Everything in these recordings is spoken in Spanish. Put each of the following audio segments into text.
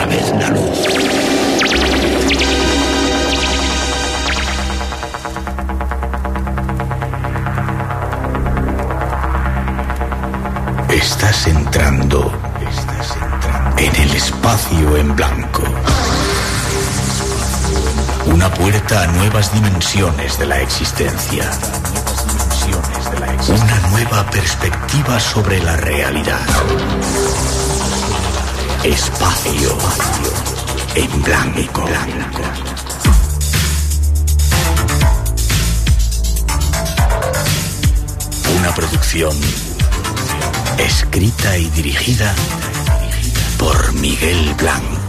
vez la luz. Estás entrando en el espacio en blanco. Una puerta a nuevas dimensiones de la existencia. Una nueva perspectiva sobre la realidad. Espacio en blanco. Una producción escrita y dirigida por Miguel Blanco.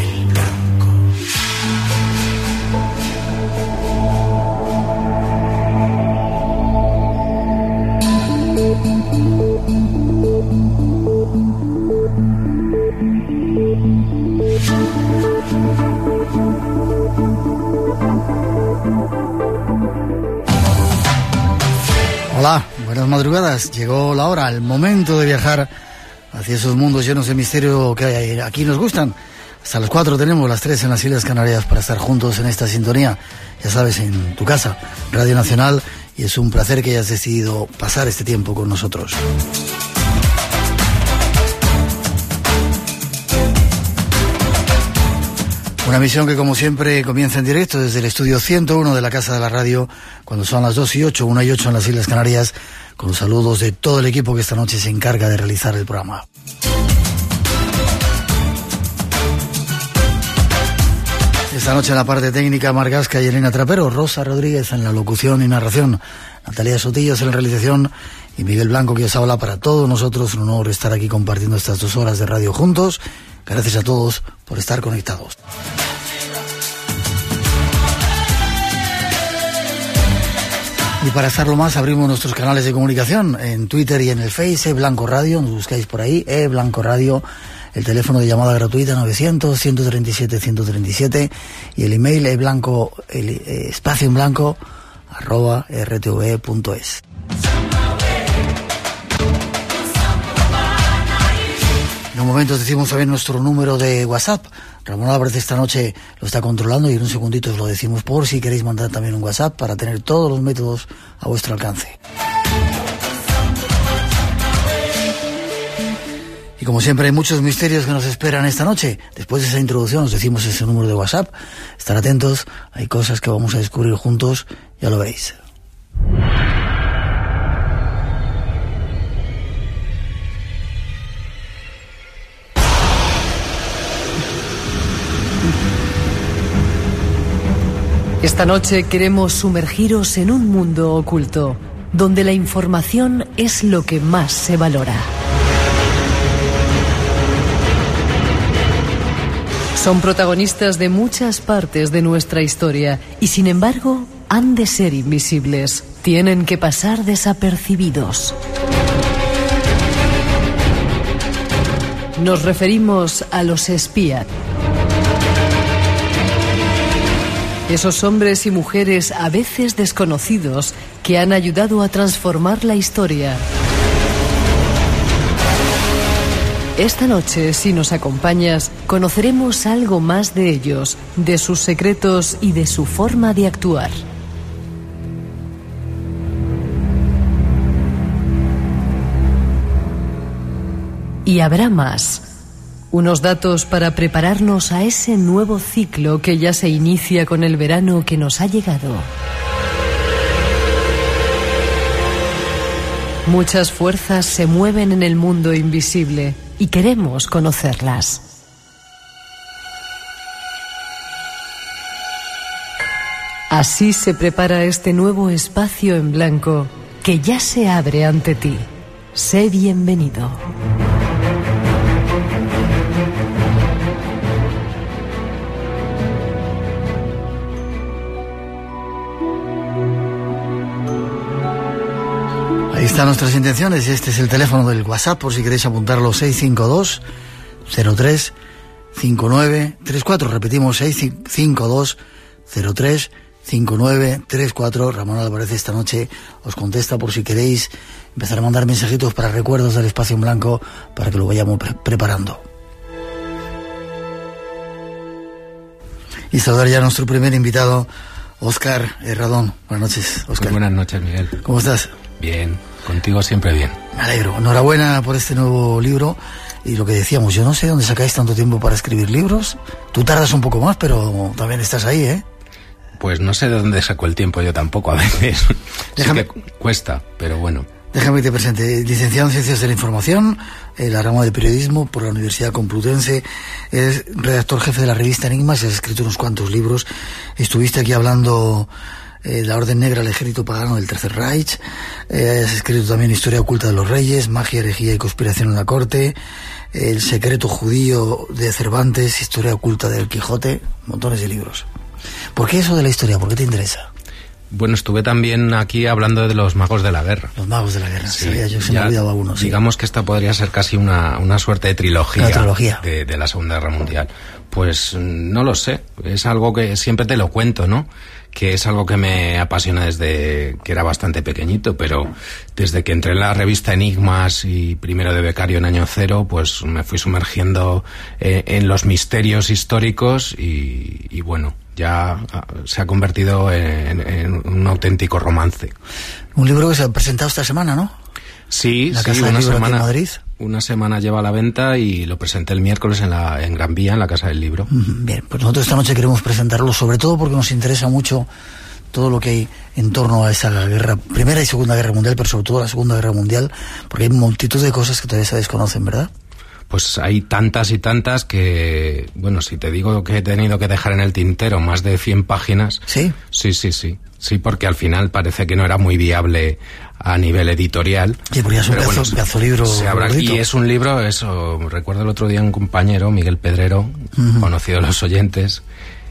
Hola, buenas madrugadas. Llegó la hora, el momento de viajar hacia esos mundos llenos de misterio que aquí nos gustan. Hasta las 4 tenemos, las 3 en las Islas Canarias, para estar juntos en esta sintonía. Ya sabes, en tu casa, Radio Nacional, y es un placer que hayas decidido pasar este tiempo con nosotros. Una emisión que, como siempre, comienza en directo desde el estudio 101 de la Casa de la Radio, cuando son las 2:08, 1:08 en las Islas Canarias, con los saludos de todo el equipo que esta noche se encarga de realizar el programa. Esta noche en la parte técnica, Mar Gasca y Elena Trapero, Rosa Rodríguez en la locución y narración, Natalia Sotillas en la realización y Miguel Blanco que os habla. Para todos nosotros un honor estar aquí compartiendo estas 2 horas de radio juntos. Gracias a todos por estar conectados. Y para estarlo más, abrimos nuestros canales de comunicación en Twitter y en el Face, Blanco Radio, nos buscáis por ahí, Blanco Radio, el teléfono de llamada gratuita 900-137-137 y el email espacio en blanco @rtv.es. En un momento decimos también nuestro número de WhatsApp. Ramón Álvarez esta noche lo está controlando y en un segundito os lo decimos por si queréis mandar también un WhatsApp para tener todos los métodos a vuestro alcance. Y como siempre hay muchos misterios que nos esperan esta noche. Después de esa introducción os decimos ese número de WhatsApp. Estar atentos, hay cosas que vamos a descubrir juntos, ya lo veis. Esta noche queremos sumergiros en un mundo oculto, donde la información es lo que más se valora. Son protagonistas de muchas partes de nuestra historia y, sin embargo, han de ser invisibles. Tienen que pasar desapercibidos. Nos referimos a los espías. Esos hombres y mujeres a veces desconocidos que han ayudado a transformar la historia. Esta noche, si nos acompañas, conoceremos algo más de ellos, de sus secretos y de su forma de actuar. Y habrá más. Unos datos para prepararnos a ese nuevo ciclo que ya se inicia con el verano que nos ha llegado. Muchas fuerzas se mueven en el mundo invisible y queremos conocerlas. Así se prepara este nuevo espacio en blanco que ya se abre ante ti. Sé bienvenido. Ahí están nuestras intenciones. Este es el teléfono del WhatsApp por si queréis apuntarlo: 652 03 5934. Repetimos: 652 03 5934. Ramón Álvarez esta noche os contesta por si queréis empezar a mandar mensajitos para recuerdos del espacio en blanco para que lo vayamos preparando. Y saludar ya a nuestro primer invitado, Óscar Herradón. Buenas noches, Óscar. Muy buenas noches, Miguel. ¿Cómo estás? Bien, contigo siempre bien. Me alegro. Enhorabuena por este nuevo libro. Y lo que decíamos, yo no sé dónde sacáis tanto tiempo para escribir libros. Tú tardas un poco más, pero también estás ahí, ¿eh? Pues no sé de dónde saco el tiempo yo tampoco a veces. Déjame... Sí que cuesta, pero bueno. Déjame que te presente. Licenciado en Ciencias de la Información, la rama de Periodismo por la Universidad Complutense. Eres redactor jefe de la revista Enigmas y has escrito unos cuantos libros. Estuviste aquí hablando... La Orden Negra, el ejército pagano del Tercer Reich. Has escrito también Historia oculta de los reyes, Magia, herejía y conspiración en la corte, El secreto judío de Cervantes, Historia oculta del Quijote, montones de libros. ¿Por qué eso de la historia? ¿Por qué te interesa? Bueno, estuve también aquí hablando de los magos de la guerra. Los magos de la guerra, sí, sabía yo, se me olvidaba uno. Sí. Digamos que esta podría ser casi una suerte de trilogía, de la Segunda Guerra Mundial. Pues no lo sé, es algo que siempre te lo cuento, ¿no? Que es algo que me apasiona desde que era bastante pequeñito, pero desde que entré en la revista Enigmas y primero de becario en año cero, pues me fui sumergiendo en los misterios históricos y bueno, ya se ha convertido en un auténtico romance. Un libro que se ha presentado esta semana, ¿no? Sí, la Casa del Libro aquí en Madrid. Una semana lleva a la venta y lo presenté el miércoles en Gran Vía, en la Casa del Libro. Bien, pues nosotros esta noche queremos presentarlo, sobre todo porque nos interesa mucho todo lo que hay en torno a esa guerra, Primera y Segunda Guerra Mundial, pero sobre todo la Segunda Guerra Mundial, porque hay multitud de cosas que todavía se desconocen, ¿verdad? Pues hay tantas y tantas que, bueno, si te digo que he tenido que dejar en el tintero más de 100 páginas... ¿Sí? Sí, porque al final parece que no era muy viable a nivel editorial. Sí, porque es un pedazo libro. Y es un libro, eso, recuerdo el otro día un compañero, Miguel Pedrero, conocido de los oyentes,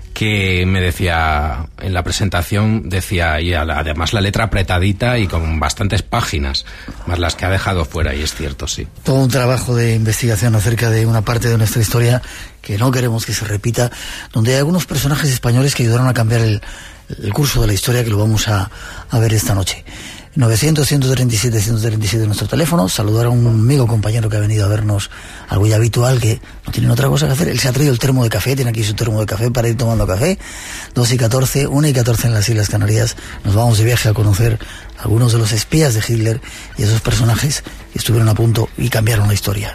que me decía, en la presentación, decía, y además la letra apretadita y con bastantes páginas, más las que ha dejado fuera, y es cierto, sí. Todo un trabajo de investigación acerca de una parte de nuestra historia que no queremos que se repita, donde hay algunos personajes españoles que ayudaron a cambiar el curso de la historia, que lo vamos a ver esta noche. 900-137-137 nuestro teléfono. Saludar a un amigo compañero que ha venido a vernos, algo ya habitual, que no tienen otra cosa que hacer. Él se ha traído el termo de café, tiene aquí su termo de café para ir tomando café. 2:14, 1:14 en las Islas Canarias. Nos vamos de viaje a conocer algunos de los espías de Hitler y esos personajes que estuvieron a punto y cambiaron la historia.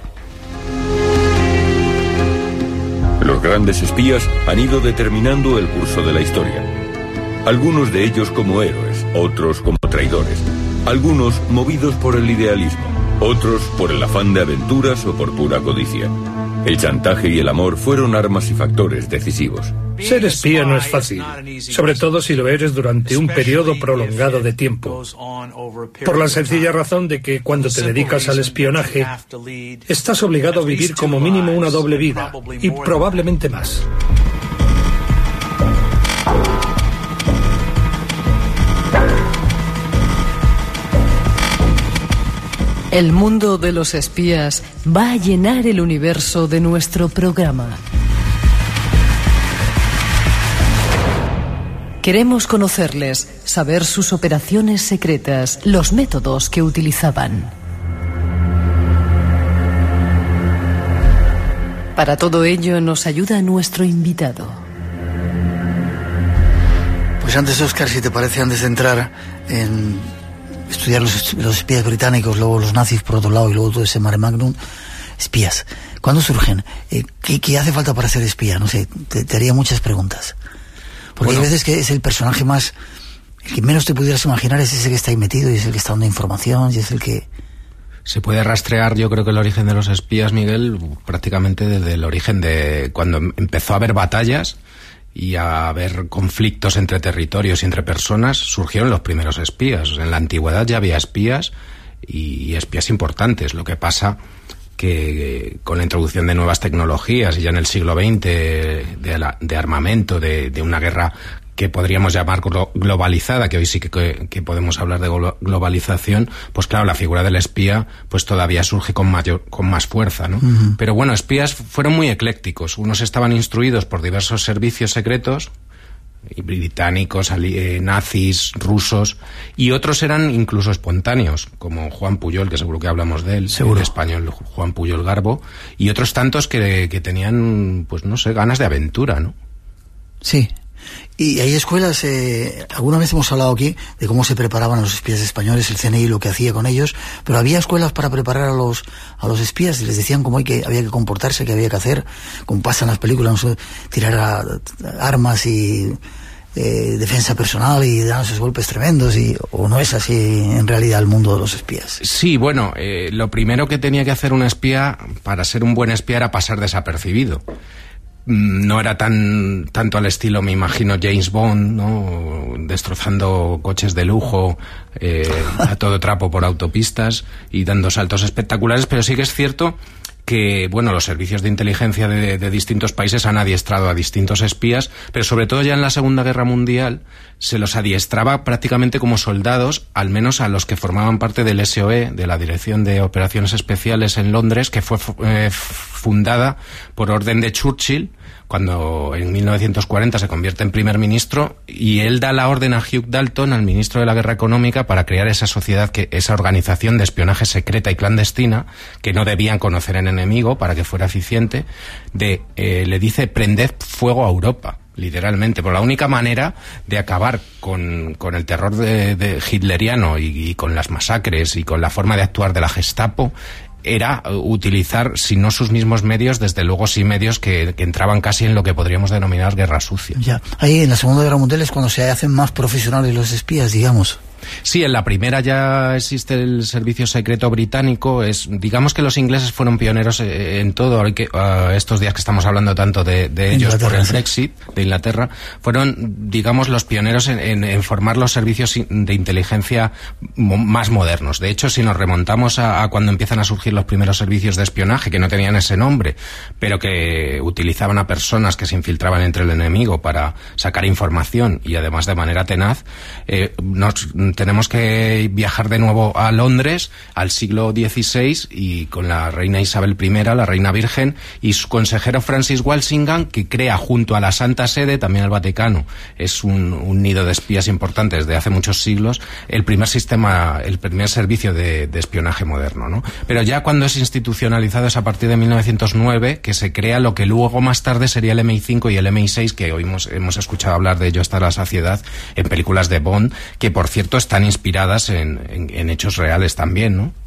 Los grandes espías han ido determinando el curso de la historia. Algunos de ellos como héroes, otros como traidores. Algunos movidos por el idealismo, otros por el afán de aventuras o por pura codicia. El chantaje y el amor fueron armas y factores decisivos. Ser espía no es fácil, sobre todo si lo eres durante un periodo prolongado de tiempo. Por la sencilla razón de que cuando te dedicas al espionaje, estás obligado a vivir como mínimo una doble vida, y probablemente más. El mundo de los espías va a llenar el universo de nuestro programa. Queremos conocerles, saber sus operaciones secretas, los métodos que utilizaban. Para todo ello nos ayuda nuestro invitado. Pues antes, Óscar, si te parece, antes de entrar en estudiar los espías británicos, luego los nazis por otro lado y luego todo ese mare magnum, espías, ¿cuándo surgen? ¿Qué hace falta para ser espía? No sé, te haría muchas preguntas. Porque hay veces que es el personaje más, el que menos te pudieras imaginar, es ese que está ahí metido y es el que está dando información y es el que... Se puede rastrear, yo creo, que el origen de los espías, Miguel, prácticamente desde el origen de cuando empezó a haber batallas y a haber conflictos entre territorios y entre personas, surgieron los primeros espías. En la antigüedad ya había espías y espías importantes. Lo que pasa que con la introducción de nuevas tecnologías y ya en el siglo XX de armamento, de una guerra que podríamos llamar globalizada, que hoy sí que podemos hablar de globalización, pues claro, la figura del espía pues todavía surge con más fuerza, ¿no? Uh-huh. Pero bueno, espías fueron muy eclécticos. Unos estaban instruidos por diversos servicios secretos, británicos, nazis, rusos, y otros eran incluso espontáneos, como Juan Puyol, que seguro que hablamos de él, el español Juan Puyol Garbo, y otros tantos que tenían, pues no sé, ganas de aventura, ¿no? Sí. Y hay escuelas, alguna vez hemos hablado aquí de cómo se preparaban a los espías españoles, el CNI lo que hacía con ellos, pero había escuelas para preparar a los espías y les decían cómo había que comportarse, qué había que hacer, como pasa en las películas, no sé, tirar armas y defensa personal y dar esos golpes tremendos, o no es así en realidad el mundo de los espías. Sí, bueno, lo primero que tenía que hacer un espía para ser un buen espía era pasar desapercibido. No era tanto al estilo, me imagino, James Bond, ¿no? Destrozando coches de lujo a todo trapo por autopistas y dando saltos espectaculares, pero sí que es cierto que, bueno, los servicios de inteligencia de distintos países han adiestrado a distintos espías, pero sobre todo ya en la Segunda Guerra Mundial se los adiestraba prácticamente como soldados, al menos a los que formaban parte del SOE, de la Dirección de Operaciones Especiales en Londres, que fue fundada por orden de Churchill, cuando en 1940 se convierte en primer ministro, y él da la orden a Hugh Dalton, al ministro de la Guerra Económica, para crear esa sociedad, esa organización de espionaje secreta y clandestina, que no debían conocer en enemigo para que fuera eficiente, le dice: prended fuego a Europa, literalmente, por la única manera de acabar con el terror de hitleriano y con las masacres y con la forma de actuar de la Gestapo era utilizar, si no sus mismos medios, desde luego sí medios que entraban casi en lo que podríamos denominar guerra sucia. Ya, ahí en la Segunda Guerra Mundial es cuando se hacen más profesionales los espías, digamos. Sí, en la primera ya existe el servicio secreto británico. Digamos que los ingleses fueron pioneros en todo. Estos días que estamos hablando tanto de ellos por el Brexit, de Inglaterra, fueron, digamos, los pioneros en formar los servicios de inteligencia más modernos. De hecho, si nos remontamos a cuando empiezan a surgir los primeros servicios de espionaje, que no tenían ese nombre, pero que utilizaban a personas que se infiltraban entre el enemigo para sacar información y además de manera tenaz, tenemos que viajar de nuevo a Londres, al siglo XVI, y con la reina Isabel I, la reina virgen, y su consejero Francis Walsingham, que crea junto a la Santa Sede, también el Vaticano, es un nido de espías importante desde hace muchos siglos, el primer servicio de espionaje moderno, ¿no? Pero ya cuando es institucionalizado es a partir de 1909, que se crea lo que luego más tarde sería el MI5 y el MI6, que hoy hemos escuchado hablar de ello hasta la saciedad en películas de Bond, que por cierto están inspiradas en hechos reales también, ¿no?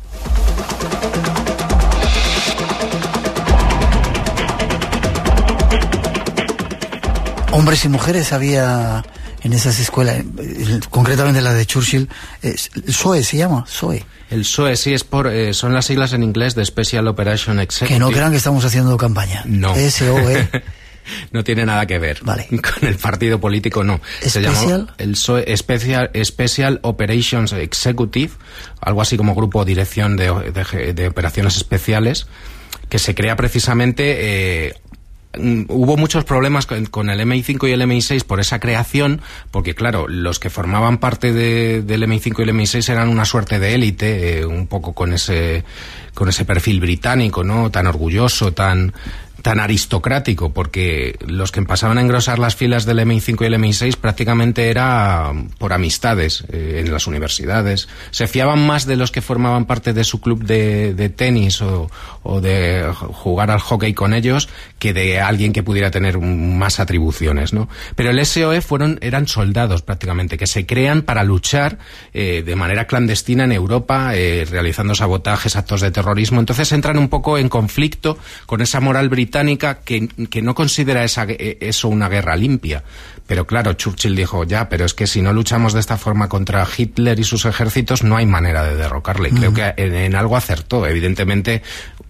Hombres y mujeres había en esas escuelas, concretamente la de Churchill. El SOE se llama, SOE. El SOE, sí, son las siglas en inglés de Special Operation Executive. Que no crean que estamos haciendo campaña. No. SOE. No tiene nada que ver. Vale. Con el partido político, no. Se llamó el SOE, Special Operations Executive, algo así como Grupo Dirección de Operaciones Especiales, que se crea precisamente... hubo muchos problemas con el MI5 y el MI6 por esa creación, porque claro, los que formaban parte del MI5 y el MI6 eran una suerte de élite, un poco con ese perfil británico, ¿no? Tan orgulloso, tan aristocrático, porque los que pasaban a engrosar las filas del MI5 y el MI6 prácticamente era por amistades en las universidades. Se fiaban más de los que formaban parte de su club de tenis o de jugar al hockey con ellos que de alguien que pudiera tener más atribuciones, ¿no? Pero el SOE eran soldados prácticamente, que se crean para luchar de manera clandestina en Europa, realizando sabotajes, actos de terrorismo. Entonces entran un poco en conflicto con esa moral británica que no considera eso una guerra limpia. Pero claro, Churchill dijo, pero es que si no luchamos de esta forma contra Hitler y sus ejércitos, no hay manera de derrocarle. Y creo que en algo acertó. Evidentemente,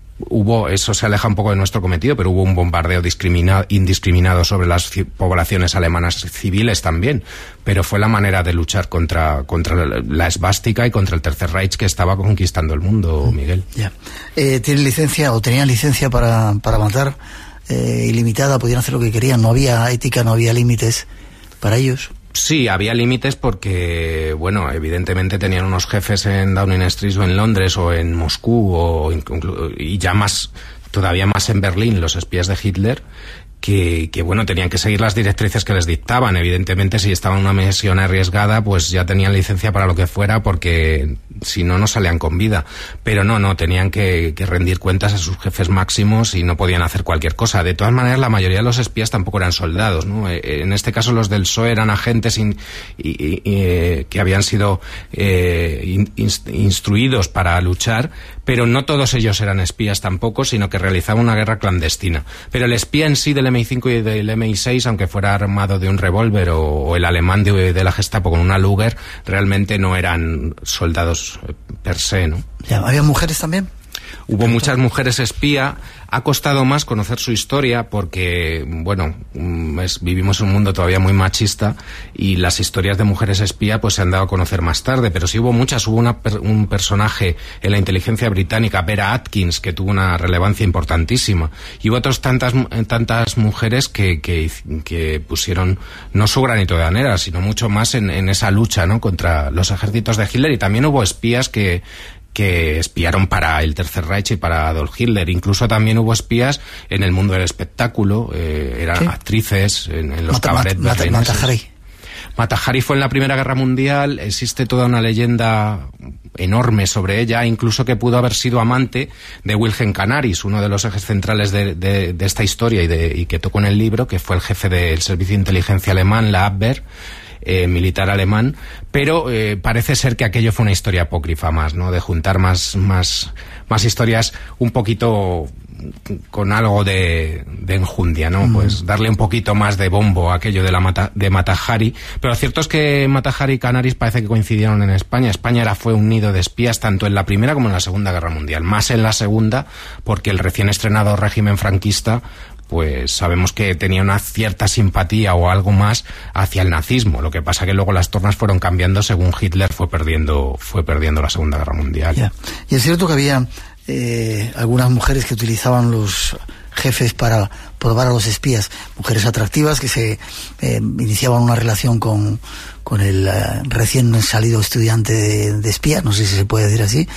eso se aleja un poco de nuestro cometido, pero hubo un bombardeo indiscriminado sobre las poblaciones alemanas civiles también. Pero fue la manera de luchar contra la esvástica y contra el Tercer Reich, que estaba conquistando el mundo, Miguel. Ya. ¿Tienen licencia o tenían licencia para matar ilimitada? ¿Podían hacer lo que querían? ¿No había ética, no había límites para ellos? Sí, había límites porque, bueno, evidentemente tenían unos jefes en Downing Street o en Londres o en Moscú y ya todavía más en Berlín, los espías de Hitler, que bueno, tenían que seguir las directrices que les dictaban. Evidentemente, si estaban en una misión arriesgada, pues ya tenían licencia para lo que fuera, porque si no, no salían con vida. Pero no, tenían que rendir cuentas a sus jefes máximos y no podían hacer cualquier cosa. De todas maneras, la mayoría de los espías tampoco eran soldados, ¿no? En este caso, los del PSOE eran agentes que habían sido instruidos para luchar, pero no todos ellos eran espías tampoco, sino que realizaban una guerra clandestina. Pero el espía en sí del MI5 y del MI6, aunque fuera armado de un revólver o el alemán de la Gestapo con una Luger, realmente no eran soldados per se, ¿no? ¿Había mujeres también? Hubo muchas mujeres espía. Ha costado más conocer su historia porque, bueno, vivimos en un mundo todavía muy machista y las historias de mujeres espía pues se han dado a conocer más tarde, pero sí hubo muchas. Hubo un personaje en la inteligencia británica, Vera Atkins, que tuvo una relevancia importantísima, y hubo otras tantas mujeres que pusieron no su granito de arena, sino mucho más en esa lucha, ¿no?, contra los ejércitos de Hitler. Y también hubo espías que espiaron para el Tercer Reich y para Adolf Hitler. Incluso también hubo espías en el mundo del espectáculo, eran actrices en los cabarets berlineses. Mata Hari fue en la Primera Guerra Mundial. Existe toda una leyenda enorme sobre ella, incluso que pudo haber sido amante de Wilhelm Canaris, uno de los ejes centrales de esta historia y que tocó en el libro, que fue el jefe del servicio de inteligencia alemán, la Abwehr, militar alemán, pero parece ser que aquello fue una historia apócrifa más, ¿no?, de juntar más historias un poquito con algo de enjundia, ¿no? Pues darle un poquito más de bombo a aquello de Mata Hari. Pero lo cierto es que Mata Hari y Canaris parece que coincidieron en España. España fue un nido de espías tanto en la Primera como en la Segunda Guerra Mundial. Más en la Segunda, porque el recién estrenado régimen franquista pues sabemos que tenía una cierta simpatía o algo más hacia el nazismo. Lo que pasa que luego las tornas fueron cambiando según Hitler fue perdiendo la Segunda Guerra Mundial. Ya. Y es cierto que había algunas mujeres que utilizaban los jefes para probar a los espías, mujeres atractivas que se iniciaban una relación con el recién salido estudiante de espía, no sé si se puede decir así,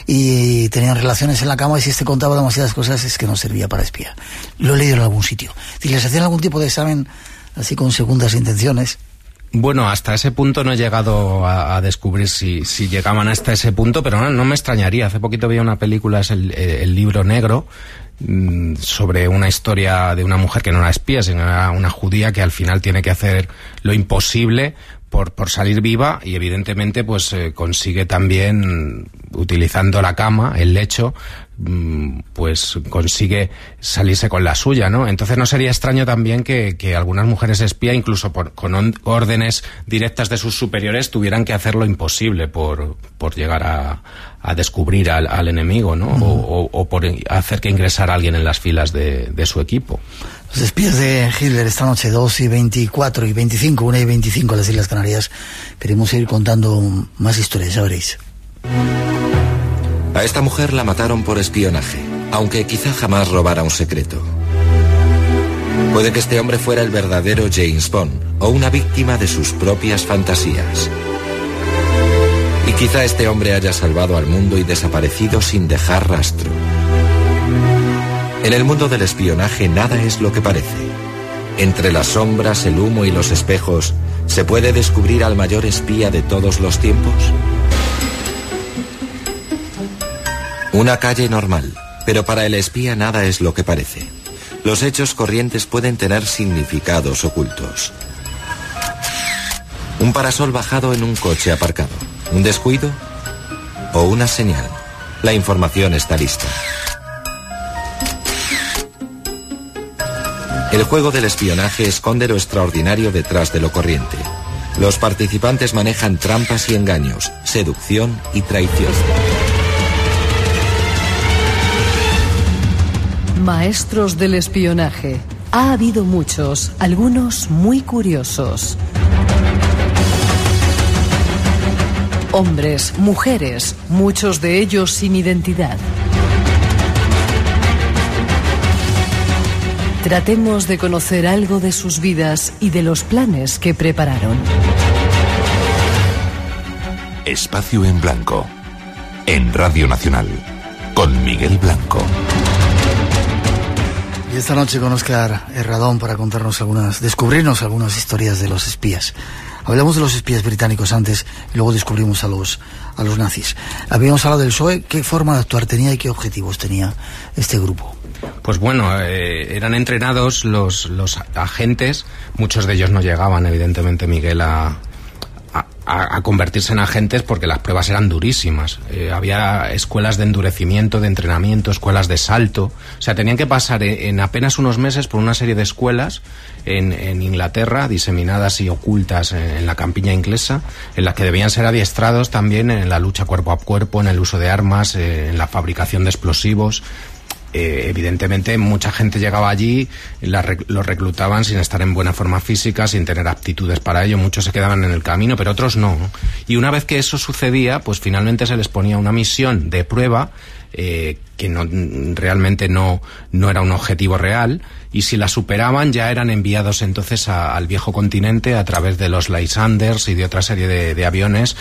y tenían relaciones en la cama, y si este contaba demasiadas cosas es que no servía para espía. Lo he leído en algún sitio. Si les hacían algún tipo de examen así con segundas intenciones. Bueno, hasta ese punto no he llegado a descubrir si llegaban hasta ese punto, pero no me extrañaría. Hace poquito vi una película, es el Libro Negro, sobre una historia de una mujer que no era espía, sino era una judía que al final tiene que hacer lo imposible por salir viva, y evidentemente pues consigue también, utilizando la cama, el lecho, pues consigue salirse con la suya, ¿no? Entonces no sería extraño también que algunas mujeres espía, incluso con órdenes directas de sus superiores, tuvieran que hacer lo imposible por llegar a descubrir al enemigo, ¿no? O por hacer que ingresara alguien en las filas de su equipo. Los espías de Hitler esta noche, 2:24 y 25, 1:25 a las Islas Canarias. Queremos seguir contando más historias, ya veréis. A esta mujer la mataron por espionaje, aunque quizá jamás robara un secreto. Puede que este hombre fuera el verdadero James Bond o una víctima de sus propias fantasías. Y quizá este hombre haya salvado al mundo y desaparecido sin dejar rastro. En el mundo del espionaje nada es lo que parece. Entre las sombras, el humo y los espejos, ¿se puede descubrir al mayor espía de todos los tiempos? Una calle normal, pero para el espía nada es lo que parece. Los hechos corrientes pueden tener significados ocultos. Un parasol bajado en un coche aparcado, un descuido o una señal. La información está lista. El juego del espionaje esconde lo extraordinario detrás de lo corriente. Los participantes manejan trampas y engaños, seducción y traición. Maestros del espionaje. Ha habido muchos, algunos muy curiosos. Hombres, mujeres, muchos de ellos sin identidad. Tratemos de conocer algo de sus vidas y de los planes que prepararon. Espacio en Blanco, en Radio Nacional, con Miguel Blanco. Y esta noche con Óscar Herradón para descubrirnos algunas historias de los espías. Hablamos de los espías británicos antes y luego descubrimos a los nazis. Habíamos hablado del PSOE. ¿Qué forma de actuar tenía y qué objetivos tenía este grupo? Pues bueno, eran entrenados los agentes. Muchos de ellos no llegaban, evidentemente, Miguel, a convertirse en agentes porque las pruebas eran durísimas. Había escuelas de endurecimiento, de entrenamiento, escuelas de salto. O sea, tenían que pasar en apenas unos meses por una serie de escuelas en Inglaterra, diseminadas y ocultas en la campiña inglesa, en las que debían ser adiestrados también en la lucha cuerpo a cuerpo, en el uso de armas, en la fabricación de explosivos. Evidentemente mucha gente llegaba allí, los reclutaban sin estar en buena forma física, sin tener aptitudes para ello. Muchos se quedaban en el camino, pero otros no. Y una vez que eso sucedía, pues finalmente se les ponía una misión de prueba que realmente no era un objetivo real, y si la superaban ya eran enviados entonces al viejo continente a través de los Lysanders y de otra serie de aviones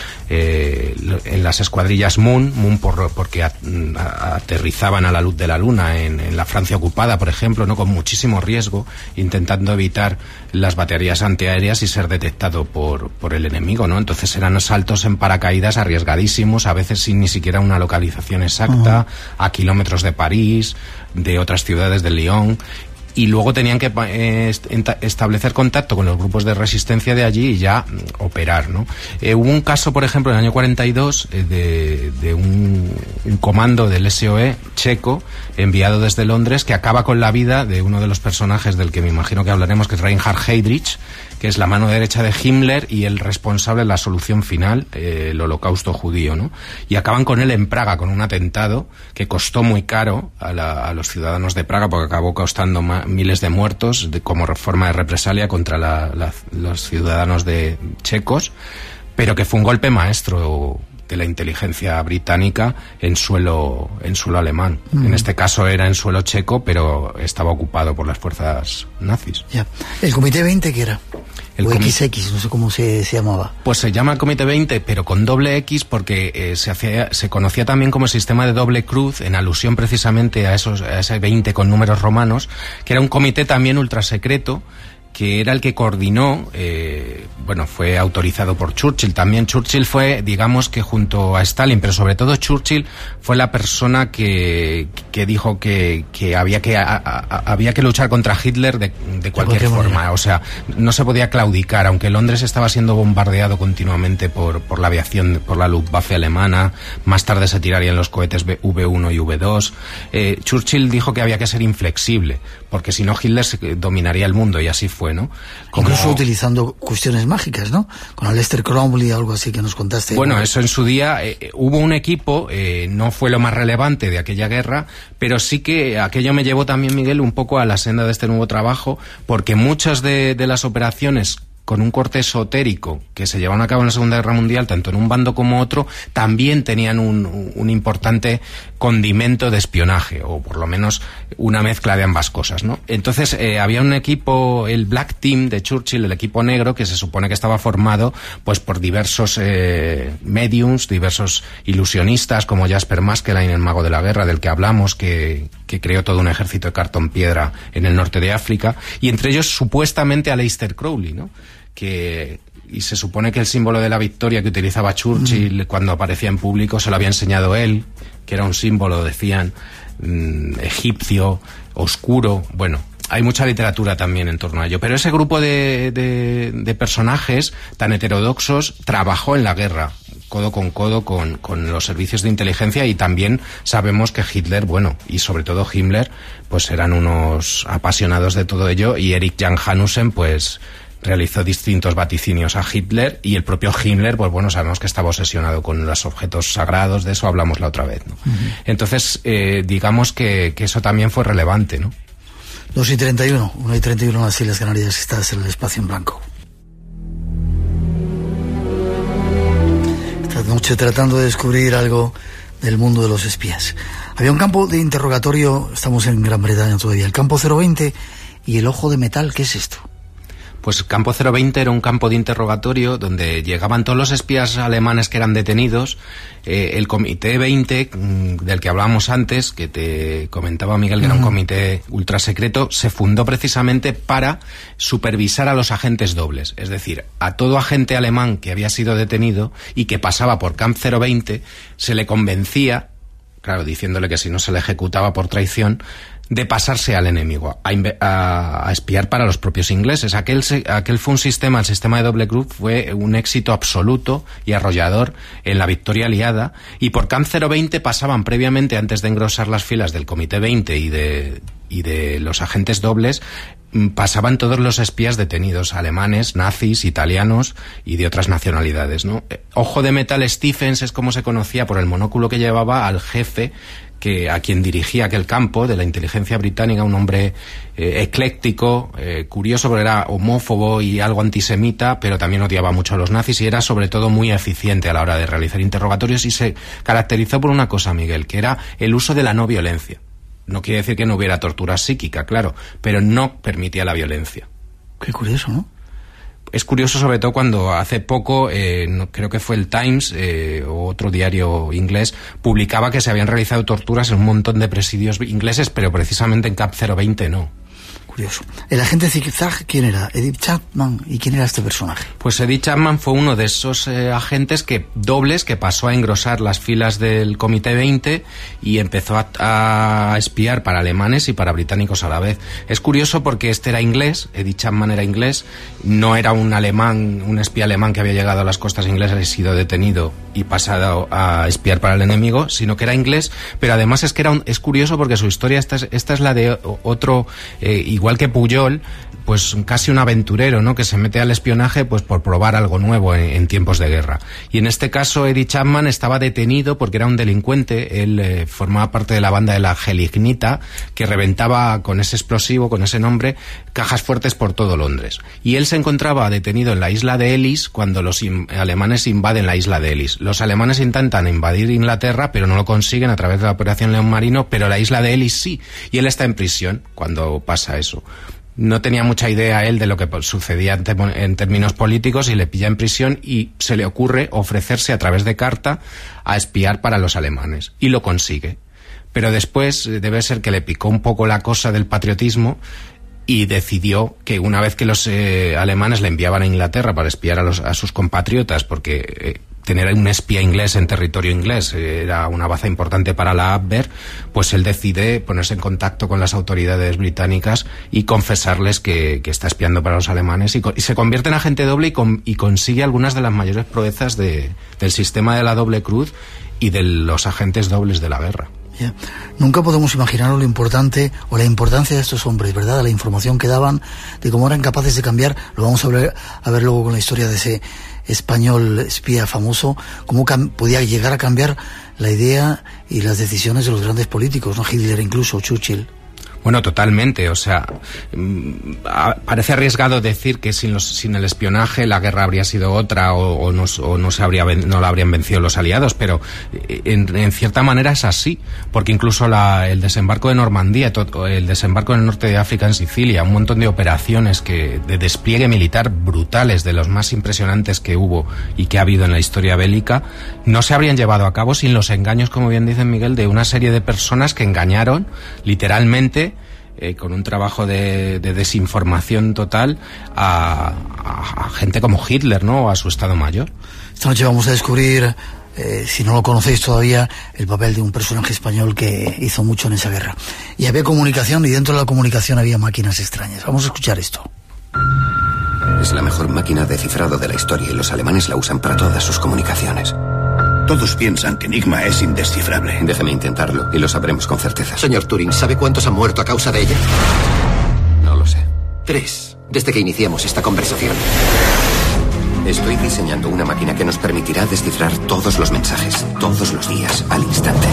en las escuadrillas Moon porque aterrizaban a la luz de la luna en la Francia ocupada, por ejemplo, ¿no? Con muchísimo riesgo, intentando evitar las baterías antiaéreas y ser detectado por el enemigo, ¿no? Entonces eran saltos en paracaídas arriesgadísimos, a veces sin ni siquiera una localización exacta, a kilómetros de París, de otras ciudades de Lyon. Y luego tenían que establecer contacto con los grupos de resistencia de allí y ya operar, ¿no? Hubo un caso, por ejemplo, en el año 42 de un comando del SOE checo enviado desde Londres que acaba con la vida de uno de los personajes del que me imagino que hablaremos, que es Reinhard Heydrich, que es la mano derecha de Himmler y el responsable de la solución final, el holocausto judío, ¿no? Y acaban con él en Praga, con un atentado que costó muy caro a los ciudadanos de Praga, porque acabó costando miles de muertos como forma de represalia contra los ciudadanos checos, pero que fue un golpe maestro de la inteligencia británica en suelo alemán. En este caso era en suelo checo, pero estaba ocupado por las fuerzas nazis. Ya. ¿El Comité 20 qué era? O XX, no sé cómo se llamaba. Pues se llama Comité 20, pero con doble X, porque se conocía también como el sistema de doble cruz, en alusión precisamente a ese 20 con números romanos, que era un comité también ultrasecreto, que era el que coordinó, fue autorizado por Churchill también. Churchill fue, digamos que junto a Stalin, pero sobre todo Churchill fue la persona que dijo que había que luchar contra Hitler de cualquier forma. O sea, no se podía claudicar, aunque Londres estaba siendo bombardeado continuamente por la aviación, por la Luftwaffe alemana. Más tarde se tirarían los cohetes V1 y V2. Churchill dijo que había que ser inflexible, porque si no Hitler dominaría el mundo, y así fue, ¿no? Incluso utilizando cuestiones mágicas, ¿no? Con Aleister Crowley, algo así que nos contaste. Bueno, eso en su día hubo un equipo, no fue lo más relevante de aquella guerra, pero sí que aquello me llevó también, Miguel, un poco a la senda de este nuevo trabajo, porque muchas de las operaciones con un corte esotérico que se llevaron a cabo en la Segunda Guerra Mundial, tanto en un bando como otro, también tenían un importante condimento de espionaje, o por lo menos una mezcla de ambas cosas, ¿no? Entonces había un equipo, el Black Team de Churchill, el equipo negro, que se supone que estaba formado pues por diversos mediums, diversos ilusionistas, como Jasper Maskelyne, el mago de la guerra, del que hablamos, que creó todo un ejército de cartón piedra en el norte de África, y entre ellos supuestamente Aleister Crowley, ¿no? Y se supone que el símbolo de la victoria que utilizaba Churchill cuando aparecía en público se lo había enseñado él, que era un símbolo, decían, egipcio, oscuro. Bueno, hay mucha literatura también en torno a ello, pero ese grupo de personajes tan heterodoxos trabajó en la guerra codo con codo con los servicios de inteligencia, y también sabemos que Hitler, y sobre todo Himmler, pues eran unos apasionados de todo ello, y Erich Jan Hanussen, pues realizó distintos vaticinios a Hitler, y el propio Himmler, sabemos que estaba obsesionado con los objetos sagrados, de eso hablamos la otra vez, ¿no? Entonces, digamos que eso también fue relevante, ¿no? 2:31, 1:31 en las Islas Canarias, estás en el espacio en blanco. Esta noche tratando de descubrir algo del mundo de los espías. Había un campo de interrogatorio, estamos en Gran Bretaña todavía, el campo 020 y el ojo de metal, ¿qué es esto? Pues Campo 020 era un campo de interrogatorio donde llegaban todos los espías alemanes que eran detenidos. El Comité 20, del que hablábamos antes, que te comentaba Miguel que era un comité ultrasecreto, se fundó precisamente para supervisar a los agentes dobles. Es decir, a todo agente alemán que había sido detenido y que pasaba por Camp 020, se le convencía, claro, diciéndole que si no se le ejecutaba por traición, de pasarse al enemigo, a espiar para los propios ingleses. Aquel fue un sistema, el sistema de doble cruz fue un éxito absoluto y arrollador en la victoria aliada, y por Camp 020 pasaban previamente, antes de engrosar las filas del Comité 20 y de los agentes dobles, pasaban todos los espías detenidos, alemanes, nazis, italianos y de otras nacionalidades, ¿no? Ojo de Metal Stephens es como se conocía por el monóculo que llevaba al jefe a quien dirigía aquel campo de la inteligencia británica, un hombre ecléctico, curioso, porque era homófobo y algo antisemita, pero también odiaba mucho a los nazis y era sobre todo muy eficiente a la hora de realizar interrogatorios, y se caracterizó por una cosa, Miguel, que era el uso de la no violencia. No quiere decir que no hubiera tortura psíquica, claro, pero no permitía la violencia. Qué curioso, ¿no? Es curioso sobre todo cuando hace poco, creo que fue el Times o otro diario inglés, publicaba que se habían realizado torturas en un montón de presidios ingleses, pero precisamente en Camp 020 no. Curioso. ¿El agente Zigzag quién era? Edith Chapman. ¿Y quién era este personaje? Pues Edith Chapman fue uno de esos agentes dobles que pasó a engrosar las filas del Comité 20 y empezó a espiar para alemanes y para británicos a la vez. Es curioso porque este era inglés, Edith Chapman era inglés, no era un espía alemán que había llegado a las costas inglesas y sido detenido y pasado a espiar para el enemigo, sino que era inglés, pero además es curioso porque su historia, esta es la de otro, igual que Pujol, pues casi un aventurero, ¿no?, que se mete al espionaje pues por probar algo nuevo en tiempos de guerra. Y en este caso Eddie Chapman estaba detenido porque era un delincuente. Él formaba parte de la banda de la Gelignita, que reventaba con ese explosivo, con ese nombre, cajas fuertes por todo Londres. Y él se encontraba detenido en la isla de Ellis cuando los alemanes invaden la isla de Ellis. Los alemanes intentan invadir Inglaterra, pero no lo consiguen a través de la Operación León Marino, pero la isla de Ellis sí. Y él está en prisión cuando pasa eso. No tenía mucha idea él de lo que sucedía en términos políticos y le pilla en prisión y se le ocurre ofrecerse a través de carta a espiar para los alemanes. Y lo consigue. Pero después debe ser que le picó un poco la cosa del patriotismo y decidió que una vez que los alemanes le enviaban a Inglaterra para espiar a sus compatriotas, porque tener un espía inglés en territorio inglés era una baza importante para la Abwehr, pues él decide ponerse en contacto con las autoridades británicas y confesarles que está espiando para los alemanes, y se convierte en agente doble y consigue algunas de las mayores proezas del sistema de la doble cruz y de los agentes dobles de la guerra. Yeah. Nunca podemos imaginar lo importante o la importancia de estos hombres, ¿verdad? La información que daban, de cómo eran capaces de cambiar. Lo vamos a ver luego con la historia de ese español espía famoso, cómo podía llegar a cambiar la idea y las decisiones de los grandes políticos, ¿no? Hitler incluso, Churchill. Bueno, totalmente. O sea, parece arriesgado decir que sin el espionaje la guerra habría sido otra o no la habrían vencido los aliados, pero en cierta manera es así, porque incluso el desembarco de Normandía, el desembarco en el norte de África, en Sicilia, un montón de operaciones de despliegue militar brutales, de los más impresionantes que hubo y que ha habido en la historia bélica, no se habrían llevado a cabo sin los engaños, como bien dice Miguel, de una serie de personas que engañaron literalmente, con un trabajo de desinformación total, a gente como Hitler, ¿no?, o a su Estado Mayor. Esta noche vamos a descubrir, si no lo conocéis todavía, el papel de un personaje español que hizo mucho en esa guerra. Y había comunicación, y dentro de la comunicación había máquinas extrañas. Vamos a escuchar esto. Es la mejor máquina de cifrado de la historia y los alemanes la usan para todas sus comunicaciones. Todos piensan que Enigma es indescifrable. Déjeme intentarlo y lo sabremos con certeza. Señor Turing, ¿sabe cuántos han muerto a causa de ella? No lo sé. 3, desde que iniciamos esta conversación. Estoy diseñando una máquina que nos permitirá descifrar todos los mensajes, todos los días, al instante.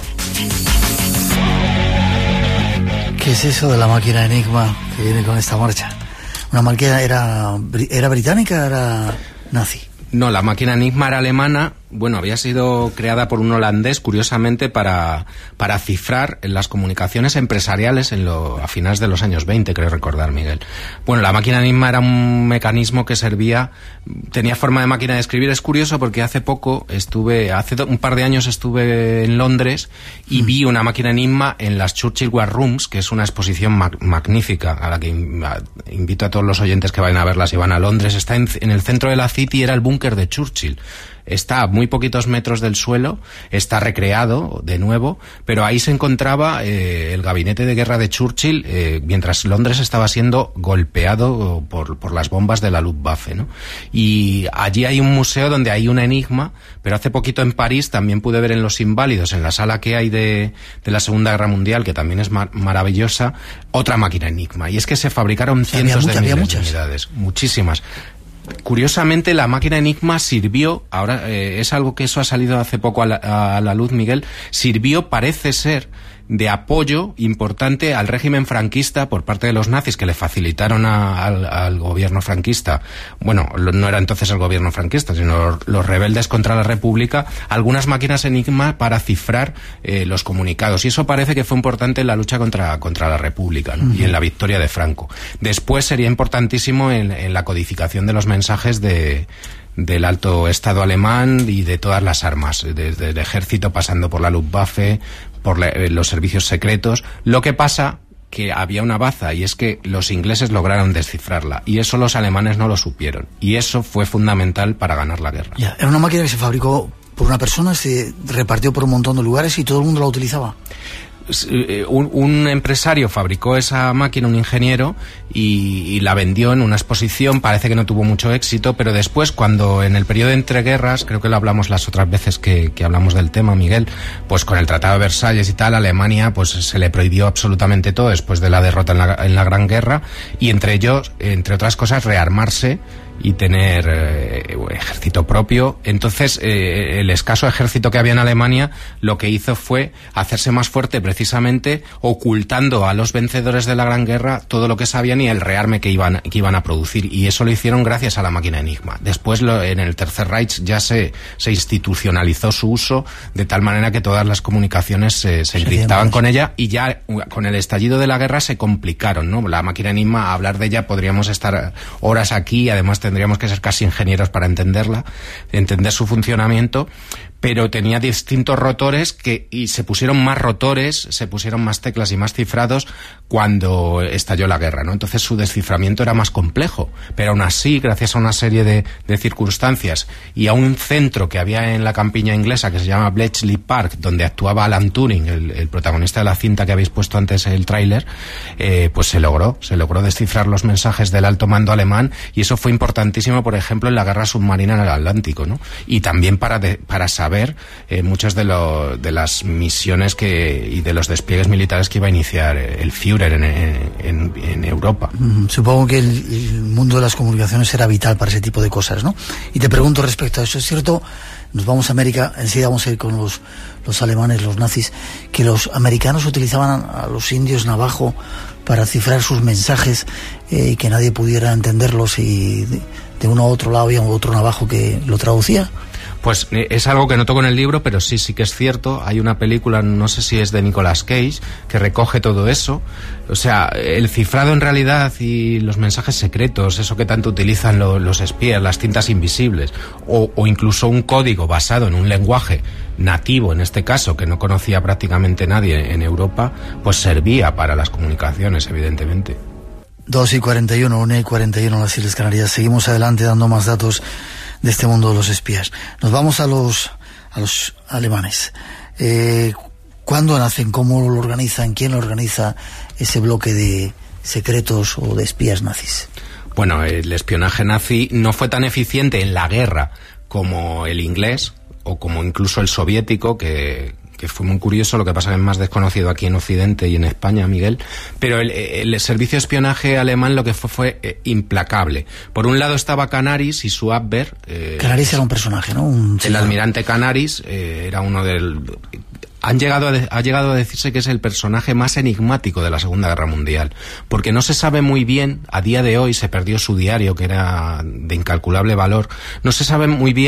¿Qué es eso de la máquina Enigma que viene con esta marcha? ¿Una máquina era británica, era nazi? No, la máquina Enigma era alemana bueno, había sido creada por un holandés, curiosamente, para cifrar las comunicaciones empresariales a finales de los años 20, creo recordar, Miguel. Bueno, la máquina Enigma era un mecanismo que tenía forma de máquina de escribir. Es curioso porque hace un par de años estuve en Londres y vi una máquina Enigma en las Churchill War Rooms, que es una exposición magnífica, a la que invito a todos los oyentes que vayan a verla si van a Londres. Está en el centro de la City, era el búnker de Churchill. Está a muy poquitos metros del suelo, está recreado de nuevo, pero ahí se encontraba el gabinete de guerra de Churchill mientras Londres estaba siendo golpeado por las bombas de la Luftwaffe, ¿no? Y allí hay un museo donde hay un enigma, pero hace poquito en París también pude ver en Los Inválidos, en la sala que hay de la Segunda Guerra Mundial, que también es maravillosa, otra máquina enigma. Y es que se fabricaron cientos de miles de unidades, muchísimas. Curiosamente, la máquina Enigma sirvió, ahora es algo que eso ha salido hace poco a la luz, Miguel, parece ser, de apoyo importante al régimen franquista por parte de los nazis, que le facilitaron al gobierno franquista, bueno, no era entonces el gobierno franquista, sino los rebeldes contra la República, algunas máquinas Enigma para cifrar los comunicados, y eso parece que fue importante en la lucha contra la República, ¿no? Y en la victoria de Franco. Después sería importantísimo en la codificación de los mensajes del alto estado alemán y de todas las armas, desde el ejército pasando por la Luftwaffe, por los servicios secretos. Lo que pasa que había una baza, y es que los ingleses lograron descifrarla, y eso los alemanes no lo supieron, y eso fue fundamental para ganar la guerra. Era una máquina que se fabricó por una persona, se repartió por un montón de lugares y todo el mundo la utilizaba. Un empresario fabricó esa máquina, un ingeniero, y la vendió en una exposición. Parece que no tuvo mucho éxito, pero después, cuando en el periodo de entreguerras, creo que lo hablamos las otras veces que hablamos del tema, Miguel, pues con el Tratado de Versalles y tal, a Alemania pues se le prohibió absolutamente todo después de la derrota en la Gran Guerra, y entre otras cosas, rearmarse y tener ejército propio. Entonces el escaso ejército que había en Alemania lo que hizo fue hacerse más fuerte, precisamente ocultando a los vencedores de la Gran Guerra todo lo que sabían y el rearme que iban a producir, y eso lo hicieron gracias a la máquina Enigma. Después en el Tercer Reich ya se institucionalizó su uso, de tal manera que todas las comunicaciones se encriptaban con ella, y ya con el estallido de la guerra se complicaron, ¿no? La máquina Enigma, a hablar de ella podríamos estar horas aquí, además tendríamos que ser casi ingenieros para entender su funcionamiento, pero tenía distintos rotores y se pusieron más rotores, se pusieron más teclas y más cifrados cuando estalló la guerra, ¿no? Entonces su desciframiento era más complejo, pero aún así, gracias a una serie de circunstancias y a un centro que había en la campiña inglesa que se llama Bletchley Park, donde actuaba Alan Turing, el protagonista de la cinta que habéis puesto antes el tráiler, pues se logró descifrar los mensajes del alto mando alemán, y eso fue importantísimo, por ejemplo, en la guerra submarina en el Atlántico, ¿no? Y también para saber muchas de las misiones y de los despliegues militares que iba a iniciar el Führer en Europa. Supongo que el mundo de las comunicaciones era vital para ese tipo de cosas, ¿no? Y te pregunto respecto a eso, ¿es cierto? Nos vamos a América, enseguida vamos a ir con los alemanes, los nazis, que los americanos utilizaban a los indios navajo para cifrar sus mensajes y que nadie pudiera entenderlos, y de uno a otro lado había otro navajo que lo traducía. Pues es algo que no toco en el libro, pero sí que es cierto. Hay una película, no sé si es de Nicolas Cage, que recoge todo eso. O sea, el cifrado en realidad y los mensajes secretos, eso que tanto utilizan los espías, las cintas invisibles, o incluso un código basado en un lenguaje nativo, en este caso, que no conocía prácticamente nadie en Europa, pues servía para las comunicaciones, evidentemente. 2:41, 1:41 en las Islas Canarias. Seguimos adelante dando más datos de este mundo de los espías. Nos vamos a los alemanes. ¿Cuándo nacen? ¿Cómo lo organizan? ¿Quién lo organiza ese bloque de secretos o de espías nazis? Bueno, el espionaje nazi no fue tan eficiente en la guerra como el inglés o como incluso el soviético, que fue muy curioso. Lo que pasa es que es más desconocido aquí en Occidente y en España, Miguel, pero el servicio de espionaje alemán lo que fue implacable. Por un lado estaba Canaris y su Abwehr. Canaris era un personaje, ¿no? El almirante Canaris era uno ha llegado a decirse que es el personaje más enigmático de la Segunda Guerra Mundial, porque no se sabe muy bien, a día de hoy se perdió su diario, que era de incalculable valor, no se sabe muy bien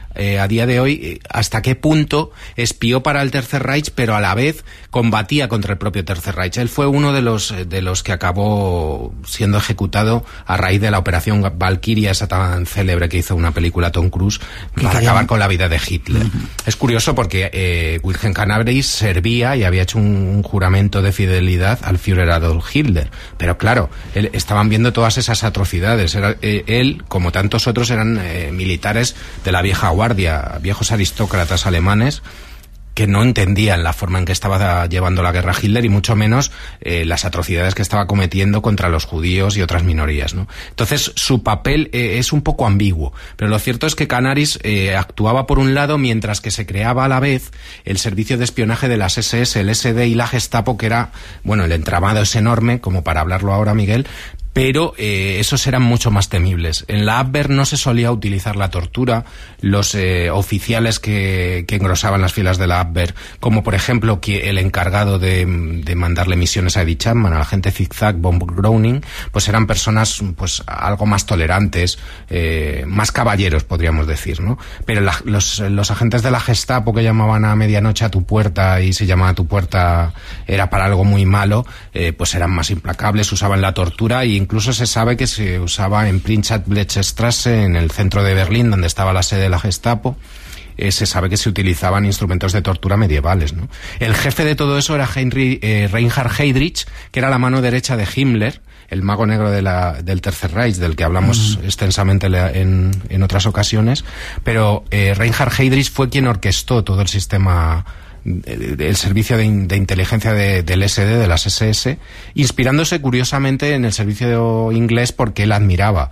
a día de hoy hasta qué punto espió para el Tercer Reich, pero a la vez combatía contra el propio Tercer Reich. Él fue uno de los que acabó siendo ejecutado a raíz de la operación Valkyria, esa tan célebre que hizo una película Tom Cruise para acabar con la vida de Hitler. Es curioso porque Wilhelm Canaris servía y había hecho un juramento de fidelidad al Führer Adolf Hitler, pero claro, estaban viendo todas esas atrocidades. Él, como tantos otros, eran militares de la vieja guardia, viejos aristócratas alemanes que no entendían la forma en que estaba llevando la guerra Hitler y mucho menos las atrocidades que estaba cometiendo contra los judíos y otras minorías, ¿no? Entonces su papel es un poco ambiguo, pero lo cierto es que Canaris actuaba por un lado mientras que se creaba a la vez el servicio de espionaje de las SS, el SD y la Gestapo, que era, bueno, el entramado es enorme, como para hablarlo ahora Miguel, pero esos eran mucho más temibles. En la Abwehr no se solía utilizar la tortura. Los oficiales que engrosaban las filas de la Abwehr, como por ejemplo el encargado de mandarle misiones a Eddie Chapman, al agente Zigzag von Browning, pues eran personas pues algo más tolerantes, más caballeros, podríamos decir, ¿no? Pero los agentes de la Gestapo, que llamaban a medianoche a tu puerta, y si llamaba a tu puerta era para algo muy malo, pues eran más implacables, usaban la tortura, y incluso se sabe que se usaba en Prinzhard-Blechstraße, en el centro de Berlín, donde estaba la sede de la Gestapo. Se sabe que se utilizaban instrumentos de tortura medievales, ¿no? El jefe de todo eso era Reinhard Heydrich, que era la mano derecha de Himmler, el mago negro del Tercer Reich, del que hablamos extensamente en otras ocasiones. Pero Reinhard Heydrich fue quien orquestó todo el sistema, el servicio de inteligencia del SD, de las SS, inspirándose curiosamente en el servicio inglés, porque él admiraba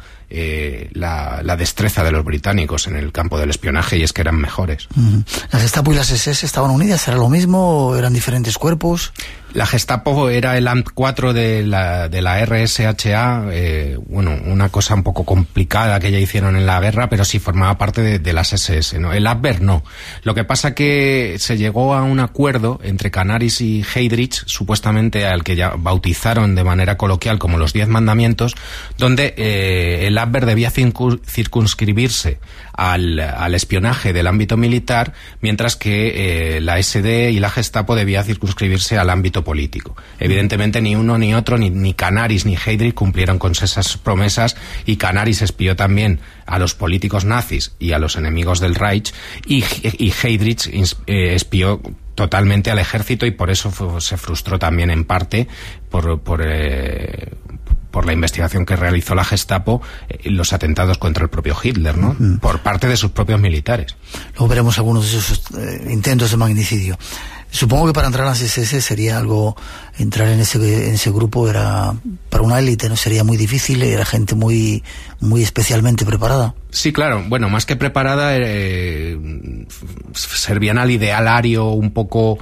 la destreza de los británicos en el campo del espionaje, y es que eran mejores. ¿La Gestapo y las SS estaban unidas? ¿Era lo mismo o eran diferentes cuerpos? La Gestapo era el Amt 4 de la RSHA, bueno, una cosa un poco complicada que ya hicieron en la guerra, pero sí formaba parte de las SS, ¿no? El Abwehr no. Lo que pasa que se llegó a un acuerdo entre Canaris y Heydrich, supuestamente al que ya bautizaron de manera coloquial como los 10 mandamientos, donde el Abwehr debía circunscribirse al espionaje del ámbito militar, mientras que la SD y la Gestapo debía circunscribirse al ámbito político. Evidentemente ni uno ni otro, ni Canaris ni Heydrich cumplieron con esas promesas, y Canaris espió también a los políticos nazis y a los enemigos del Reich, y Heydrich espió totalmente al ejército, y por eso se frustró también en parte por la investigación que realizó la Gestapo, los atentados contra el propio Hitler, ¿no? Por parte de sus propios militares. Luego veremos algunos de esos intentos de magnicidio. Supongo que para entrar a las SS sería algo, entrar en ese grupo era para una élite, ¿no? Sería muy difícil, era gente muy especialmente preparada. Sí, claro, bueno, más que preparada, servían al idealario un poco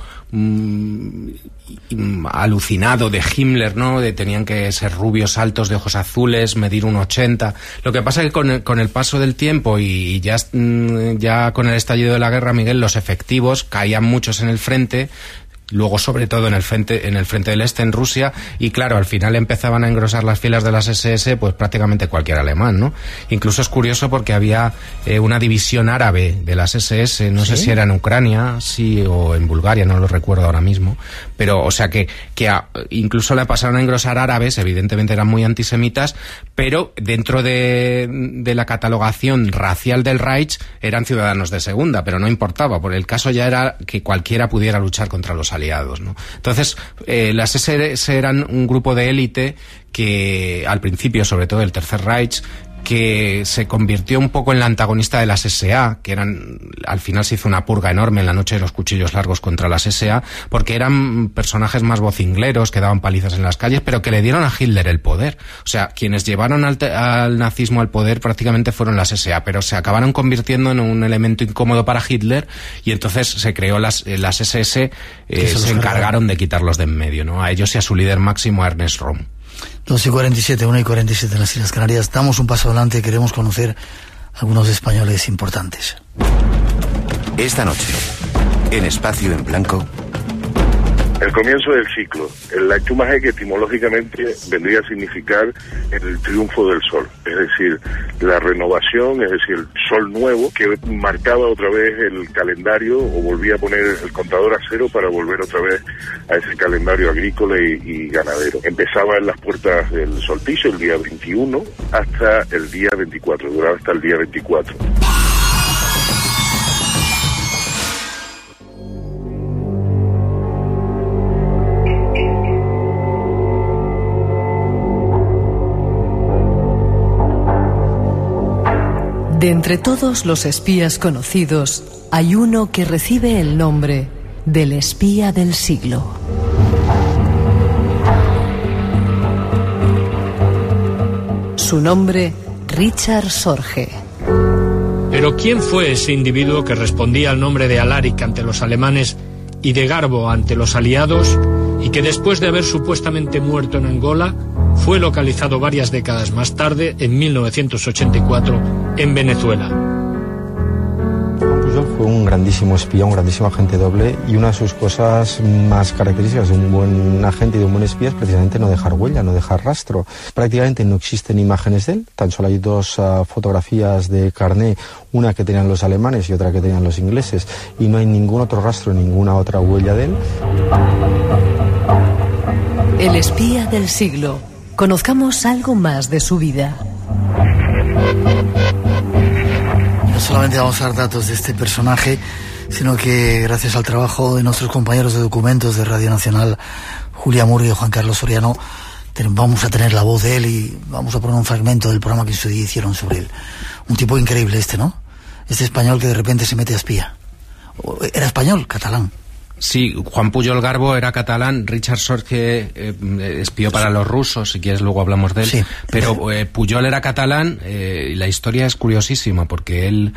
alucinado de Himmler, ¿no? Tenían que ser rubios, altos, de ojos azules, medir 1,80. Lo que pasa es que con el paso del tiempo y ya con el estallido de la guerra, Miguel, los efectivos caían muchos en el frente, luego sobre todo en el frente del este, en Rusia, y claro, al final empezaban a engrosar las filas de las SS pues prácticamente cualquier alemán, ¿no? Incluso es curioso porque había una división árabe de las SS, no sé si era en Ucrania, sí, o en Bulgaria, no lo recuerdo ahora mismo, pero o sea que incluso le pasaron a engrosar árabes, evidentemente eran muy antisemitas, pero dentro de la catalogación racial del Reich eran ciudadanos de segunda, pero no importaba, porque el caso ya era que cualquiera pudiera luchar contra los aliados, ¿no? Entonces, las SS eran un grupo de élite que, al principio, sobre todo el Tercer Reich, que se convirtió un poco en la antagonista de las SA, que al final se hizo una purga enorme en la noche de los cuchillos largos contra las SA, porque eran personajes más vocingleros, que daban palizas en las calles, pero que le dieron a Hitler el poder. O sea, quienes llevaron al nazismo al poder prácticamente fueron las SA, pero se acabaron convirtiendo en un elemento incómodo para Hitler, y entonces se creó las SS, se encargaron de quitarlos de en medio, ¿no? A ellos y a su líder máximo, a Ernest Röhm. 2:47, 1:47 en las Islas Canarias. Damos un paso adelante, queremos conocer algunos españoles importantes. Esta noche, en Espacio en Blanco, El comienzo del ciclo. El Achumajé, que etimológicamente vendría a significar el triunfo del sol, es decir, la renovación, es decir, el sol nuevo que marcaba otra vez el calendario o volvía a poner el contador a cero para volver otra vez a ese calendario agrícola y ganadero. Empezaba en las puertas del solsticio el día 21 hasta el día 24, duraba hasta el día 24. De entre todos los espías conocidos, hay uno que recibe el nombre del espía del siglo. Su nombre, Richard Sorge. Pero ¿quién fue ese individuo que respondía al nombre de Alaric ante los alemanes y de Garbo ante los aliados, y que después de haber supuestamente muerto en Angola, fue localizado varias décadas más tarde, en 1984, en Venezuela? Juan Pujol fue un grandísimo espía, un grandísimo agente doble, y una de sus cosas más características de un buen agente y de un buen espía es precisamente no dejar huella, no dejar rastro. Prácticamente no existen imágenes de él, tan solo hay dos fotografías de carné, una que tenían los alemanes y otra que tenían los ingleses, y no hay ningún otro rastro, ninguna otra huella de él. El espía del siglo. Conozcamos algo más de su vida. No solamente vamos a dar datos de este personaje, sino que gracias al trabajo de nuestros compañeros de documentos de Radio Nacional, Julia Murri y Juan Carlos Soriano, vamos a tener la voz de él y vamos a poner un fragmento del programa que en su día hicieron sobre él. Un tipo increíble ¿no? Este español que de repente se mete a espía. Era español, catalán. Sí, Juan Pujol Garbo era catalán, Richard Sorge espió para los rusos, si quieres luego hablamos de él, sí. Pero Pujol era catalán, y la historia es curiosísima porque él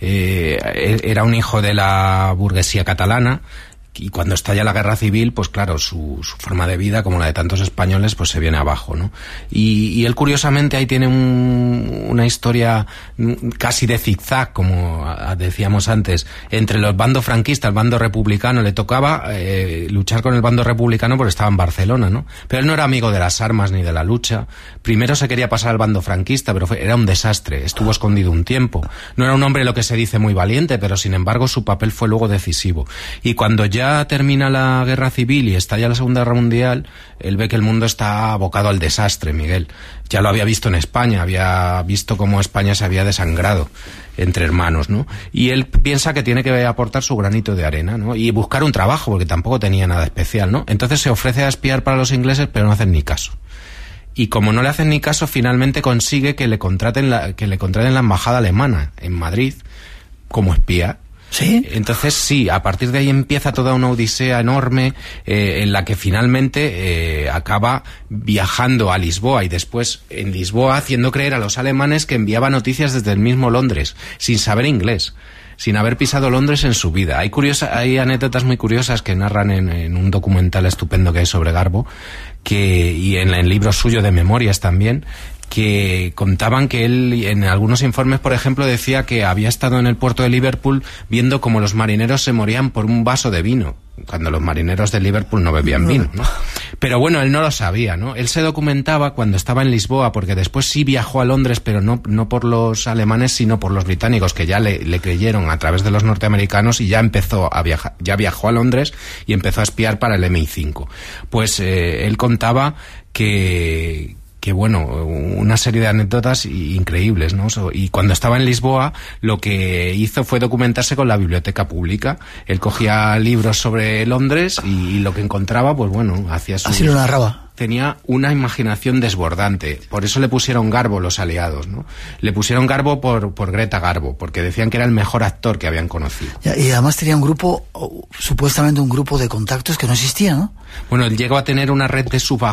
era un hijo de la burguesía catalana, y cuando estalla la guerra civil, pues claro, su forma de vida, como la de tantos españoles, pues se viene abajo, ¿no? Y él curiosamente ahí tiene una historia casi de zigzag, como decíamos antes, entre los bandos franquistas, el bando republicano. Le tocaba luchar con el bando republicano porque estaba en Barcelona, ¿no? Pero él no era amigo de las armas ni de la lucha. Primero se quería pasar al bando franquista, pero era un desastre. Estuvo escondido un tiempo. No era un hombre, lo que se dice, muy valiente, pero sin embargo su papel fue luego decisivo. Y cuando ya termina la guerra civil y estalla la Segunda Guerra Mundial, él ve que el mundo está abocado al desastre, Miguel. Ya lo había visto en España, había visto cómo España se había desangrado entre hermanos, ¿no? Y él piensa que tiene que aportar su granito de arena, ¿no? Y buscar un trabajo, porque tampoco tenía nada especial, ¿no? Entonces se ofrece a espiar para los ingleses, pero no hacen ni caso. Y como no le hacen ni caso, finalmente consigue que le contraten la embajada alemana en Madrid como espía. ¿Sí? Entonces sí, a partir de ahí empieza toda una odisea enorme, en la que finalmente acaba viajando a Lisboa y después en Lisboa haciendo creer a los alemanes que enviaba noticias desde el mismo Londres, sin saber inglés, sin haber pisado Londres en su vida. Hay anécdotas muy curiosas que narran en un documental estupendo que hay sobre Garbo, y en el libro suyo de memorias también, que contaban que él, en algunos informes, por ejemplo, decía que había estado en el puerto de Liverpool viendo cómo los marineros se morían por un vaso de vino, cuando los marineros de Liverpool no bebían vino, ¿no? Pero bueno, él no lo sabía, ¿no? Él se documentaba cuando estaba en Lisboa, porque después sí viajó a Londres, pero no por los alemanes, sino por los británicos, que ya le creyeron a través de los norteamericanos, y ya empezó a viajar, ya viajó a Londres y empezó a espiar para el MI5. Pues él contaba que bueno, una serie de anécdotas increíbles, ¿no? Y cuando estaba en Lisboa, lo que hizo fue documentarse con la biblioteca pública. Él cogía libros sobre Londres y lo que encontraba, pues bueno, hacía su... Así lo narraba. Tenía una imaginación desbordante. Por eso le pusieron Garbo los aliados, ¿no? Le pusieron Garbo por Greta Garbo, porque decían que era el mejor actor que habían conocido. Y además tenía un grupo, supuestamente un grupo de contactos que no existía, ¿no? Bueno, él llegó a tener una red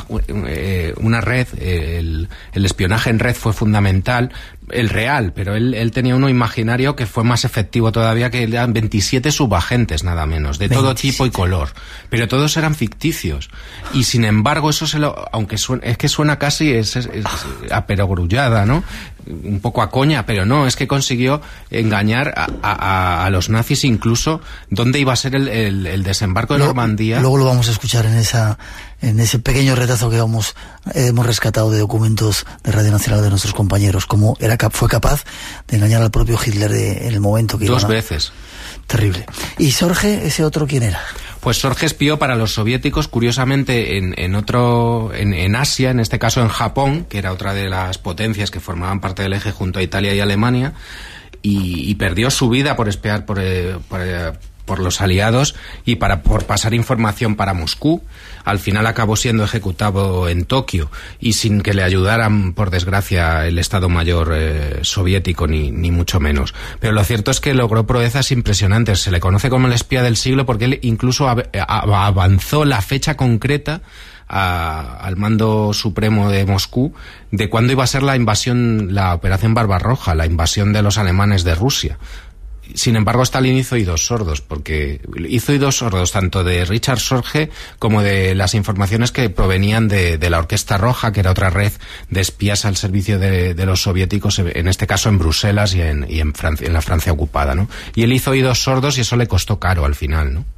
el espionaje en red fue fundamental, el real, pero él tenía uno imaginario que fue más efectivo todavía, que eran 27 subagentes nada menos, de 27. Todo tipo y color, pero todos eran ficticios. Y sin embargo, eso aunque suena casi es a perogrullada, ¿no? un poco a coña, pero no, es que consiguió engañar a los nazis incluso dónde iba a ser el desembarco de Normandía. Luego lo vamos a escuchar en ese pequeño retazo que hemos rescatado de documentos de Radio Nacional de nuestros compañeros, cómo fue capaz de engañar al propio Hitler en el momento que Dos veces. Terrible. ¿Y Sorge, ese otro, quién era? Pues Sorge espió para los soviéticos, curiosamente, en Asia, en este caso en Japón, que era otra de las potencias que formaban parte del eje junto a Italia y Alemania, y perdió su vida por espiar por los aliados y por pasar información para Moscú. Al final acabó siendo ejecutado en Tokio y sin que le ayudaran, por desgracia, el Estado Mayor soviético, ni mucho menos. Pero lo cierto es que logró proezas impresionantes. Se le conoce como el espía del siglo porque él incluso avanzó la fecha concreta al mando supremo de Moscú de cuándo iba a ser la operación Barbarroja, la invasión de los alemanes de Rusia. Sin embargo, Stalin hizo oídos sordos, porque hizo oídos sordos tanto de Richard Sorge como de las informaciones que provenían de la Orquesta Roja, que era otra red de espías al servicio de los soviéticos, en este caso en Bruselas y en Francia, en la Francia ocupada, ¿no? Y él hizo oídos sordos y eso le costó caro al final, ¿no?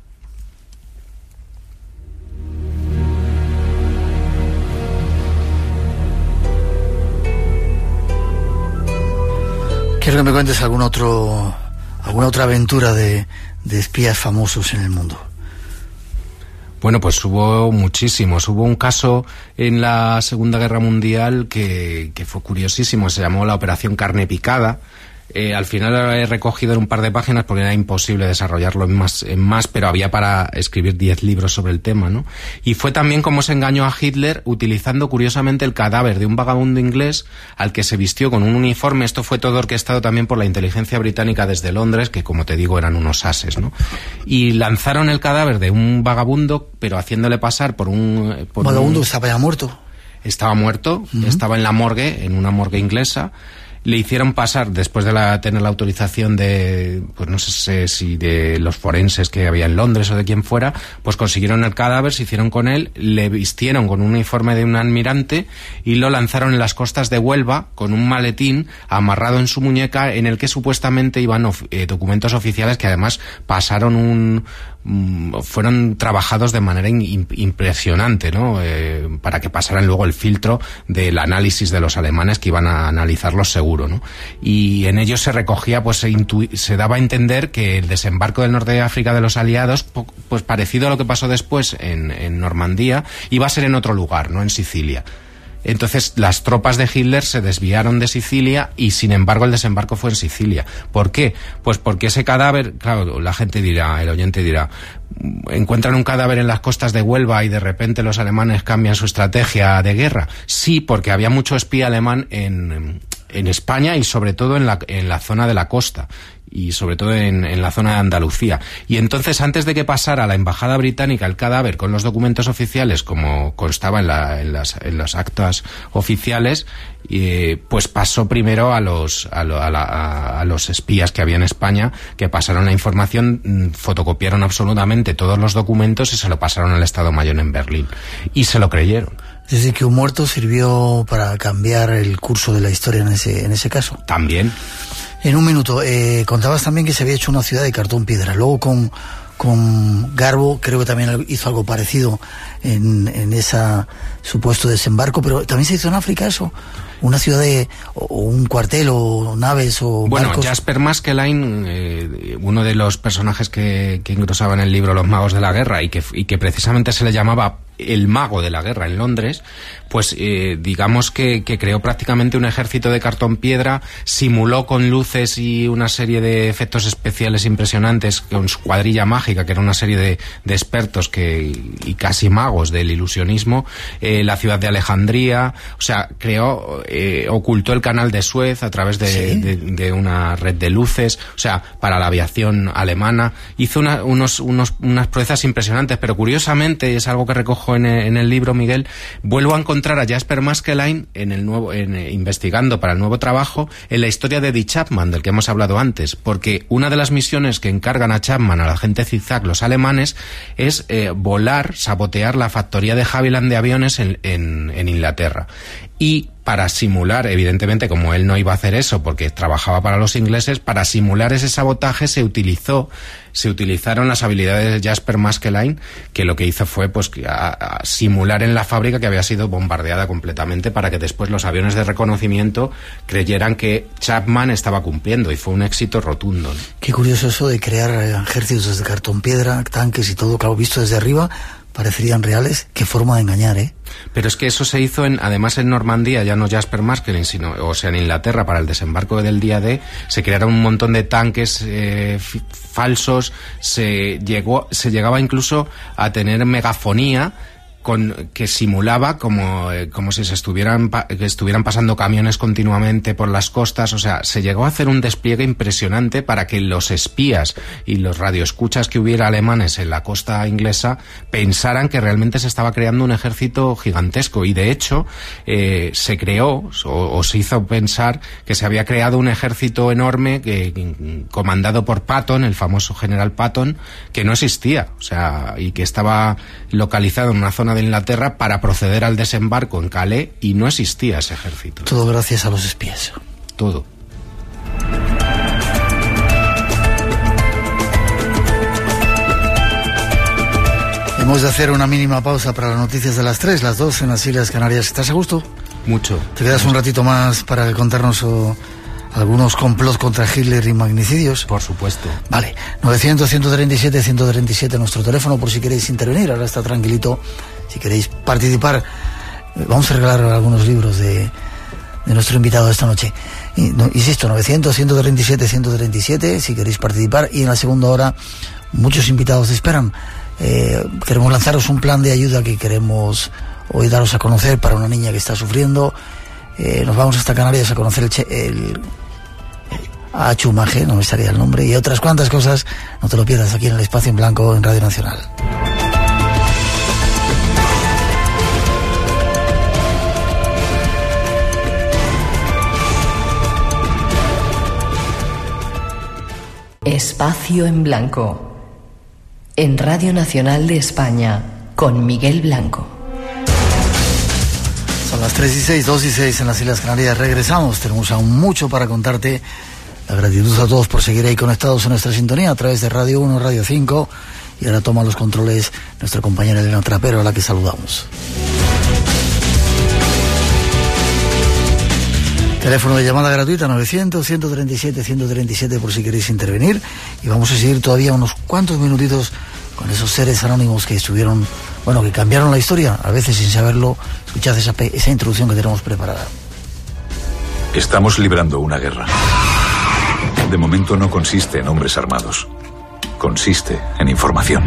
Quiero que me cuentes alguna otra aventura de espías famosos en el mundo. Bueno, pues hubo muchísimos. Hubo un caso en la Segunda Guerra Mundial que fue curiosísimo. Se llamó la Operación Carne Picada. Al final lo he recogido en un par de páginas porque era imposible desarrollarlo en más, pero había para escribir 10 libros sobre el tema, ¿no? Y fue también como se engañó a Hitler utilizando curiosamente el cadáver de un vagabundo inglés al que se vistió con un uniforme. Esto fue todo orquestado también por la inteligencia británica desde Londres, que como te digo eran unos ases, ¿no? Y lanzaron el cadáver de un vagabundo, pero haciéndole pasar por un... ¿Vagabundo estaba ya muerto? Estaba muerto, estaba en la morgue, en una morgue inglesa. Le hicieron pasar, después de tener la autorización de, pues no sé si de los forenses que había en Londres o de quien fuera, pues consiguieron el cadáver, se hicieron con él, le vistieron con un uniforme de un almirante y lo lanzaron en las costas de Huelva con un maletín amarrado en su muñeca en el que supuestamente iban documentos oficiales que además fueron trabajados de manera impresionante, ¿no? Para que pasaran luego el filtro del análisis de los alemanes que iban a analizarlos seguro, ¿no? Y en ellos se recogía, pues se daba a entender que el desembarco del norte de África de los aliados, pues parecido a lo que pasó después en Normandía, iba a ser en otro lugar, no en Sicilia. Entonces las tropas de Hitler se desviaron de Sicilia y sin embargo el desembarco fue en Sicilia. ¿Por qué? Pues porque ese cadáver, claro, la gente dirá, el oyente dirá, encuentran un cadáver en las costas de Huelva y de repente los alemanes cambian su estrategia de guerra. Sí, porque había mucho espía alemán en España y sobre todo en la zona de la costa y sobre todo en la zona de Andalucía. Y entonces, antes de que pasara a la embajada británica el cadáver con los documentos oficiales, como constaba en las actas oficiales, pues pasó primero a los espías que había en España, que pasaron la información, fotocopiaron absolutamente todos los documentos y se lo pasaron al Estado Mayor en Berlín. Y se lo creyeron. Es decir, que un muerto sirvió para cambiar el curso de la historia en ese caso. También. En un minuto, contabas también que se había hecho una ciudad de cartón piedra. Luego con Garbo creo que también hizo algo parecido en ese supuesto desembarco, pero también se hizo en África eso. Una ciudad o un cuartel o naves o bueno, barcos. Jasper Maskelyne, uno de los personajes que engrosaban el libro Los Magos de la Guerra y que precisamente se le llamaba el mago de la guerra en Londres, pues digamos que creó prácticamente un ejército de cartón piedra, simuló con luces y una serie de efectos especiales impresionantes con su cuadrilla mágica, que era una serie de expertos y casi magos del ilusionismo, la ciudad de Alejandría, o sea, ocultó el canal de Suez a través de una red de luces, o sea, para la aviación alemana, hizo unas proezas impresionantes, pero curiosamente, es algo que recojo en el libro, Miguel, vuelvo a encontrar a Jasper Maskelyne investigando para el nuevo trabajo en la historia de Eddie Chapman, del que hemos hablado antes, porque una de las misiones que encargan a Chapman, a la gente zigzag, los alemanes, es sabotear la factoría de Havilland de aviones en Inglaterra. Y para simular, evidentemente, como él no iba a hacer eso porque trabajaba para los ingleses, para simular ese sabotaje se utilizaron las habilidades de Jasper Maskelyne, que lo que hizo fue pues a simular en la fábrica que había sido bombardeada completamente para que después los aviones de reconocimiento creyeran que Chapman estaba cumpliendo, y fue un éxito rotundo, ¿no? Qué curioso eso de crear ejércitos de cartón piedra, tanques y todo, claro, visto desde arriba parecerían reales. Qué forma de engañar, ¿eh? Pero es que eso se hizo además en Normandía, ya no Jasper Maskelyne, sino, o sea, en Inglaterra, para el desembarco del día D, se crearon un montón de tanques falsos, se llegaba incluso a tener megafonía que simulaba como si que estuvieran pasando camiones continuamente por las costas. O sea, se llegó a hacer un despliegue impresionante para que los espías y los radioescuchas que hubiera alemanes en la costa inglesa pensaran que realmente se estaba creando un ejército gigantesco, y de hecho se creó o se hizo pensar que se había creado un ejército enorme comandado por Patton, el famoso general Patton, que no existía, o sea, y que estaba localizado en una zona de Inglaterra para proceder al desembarco en Calais, y no existía ese ejército. Todo gracias a los espías. Todo. Hemos de hacer una mínima pausa para las noticias de las 3, las 2 en las Islas Canarias. ¿Estás a gusto? Mucho. ¿Te quedas un ratito más para contarnos algunos complots contra Hitler y magnicidios? Por supuesto. Vale, 900-137-137 nuestro teléfono por si queréis intervenir. Ahora está tranquilito. Si queréis participar, vamos a regalar algunos libros de nuestro invitado de esta noche. Insisto, 900-137-137 si queréis participar. Y en la segunda hora muchos invitados esperan. Queremos lanzaros un plan de ayuda que queremos hoy daros a conocer para una niña que está sufriendo. Nos vamos hasta Canarias a conocer a Chumaje, no me estaría el nombre, y otras cuantas cosas. No te lo pierdas aquí en el Espacio en Blanco en Radio Nacional. Espacio en Blanco en Radio Nacional de España con Miguel Blanco. Son las 3:06, 2:06 en las Islas Canarias. Regresamos, tenemos aún mucho para contarte. La gratitud a todos por seguir ahí conectados en nuestra sintonía a través de Radio 1, Radio 5. Y ahora toma los controles nuestra compañera Elena Trapero, a la que saludamos. Teléfono de llamada gratuita 900-137-137 por si queréis intervenir. Y vamos a seguir todavía unos cuantos minutitos con esos seres anónimos que estuvieron, que cambiaron la historia, a veces sin saberlo. Escuchad esa introducción que tenemos preparada. Estamos librando una guerra. De momento no consiste en hombres armados. Consiste en información.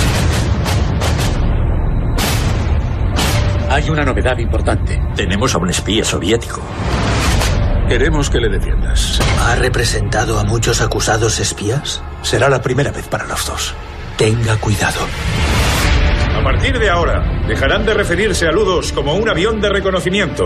Hay una novedad importante. Tenemos a un espía soviético. Queremos que le defiendas. ¿Ha representado a muchos acusados espías? Será la primera vez para los dos. Tenga cuidado. A partir de ahora, dejarán de referirse a Ludos como un avión de reconocimiento.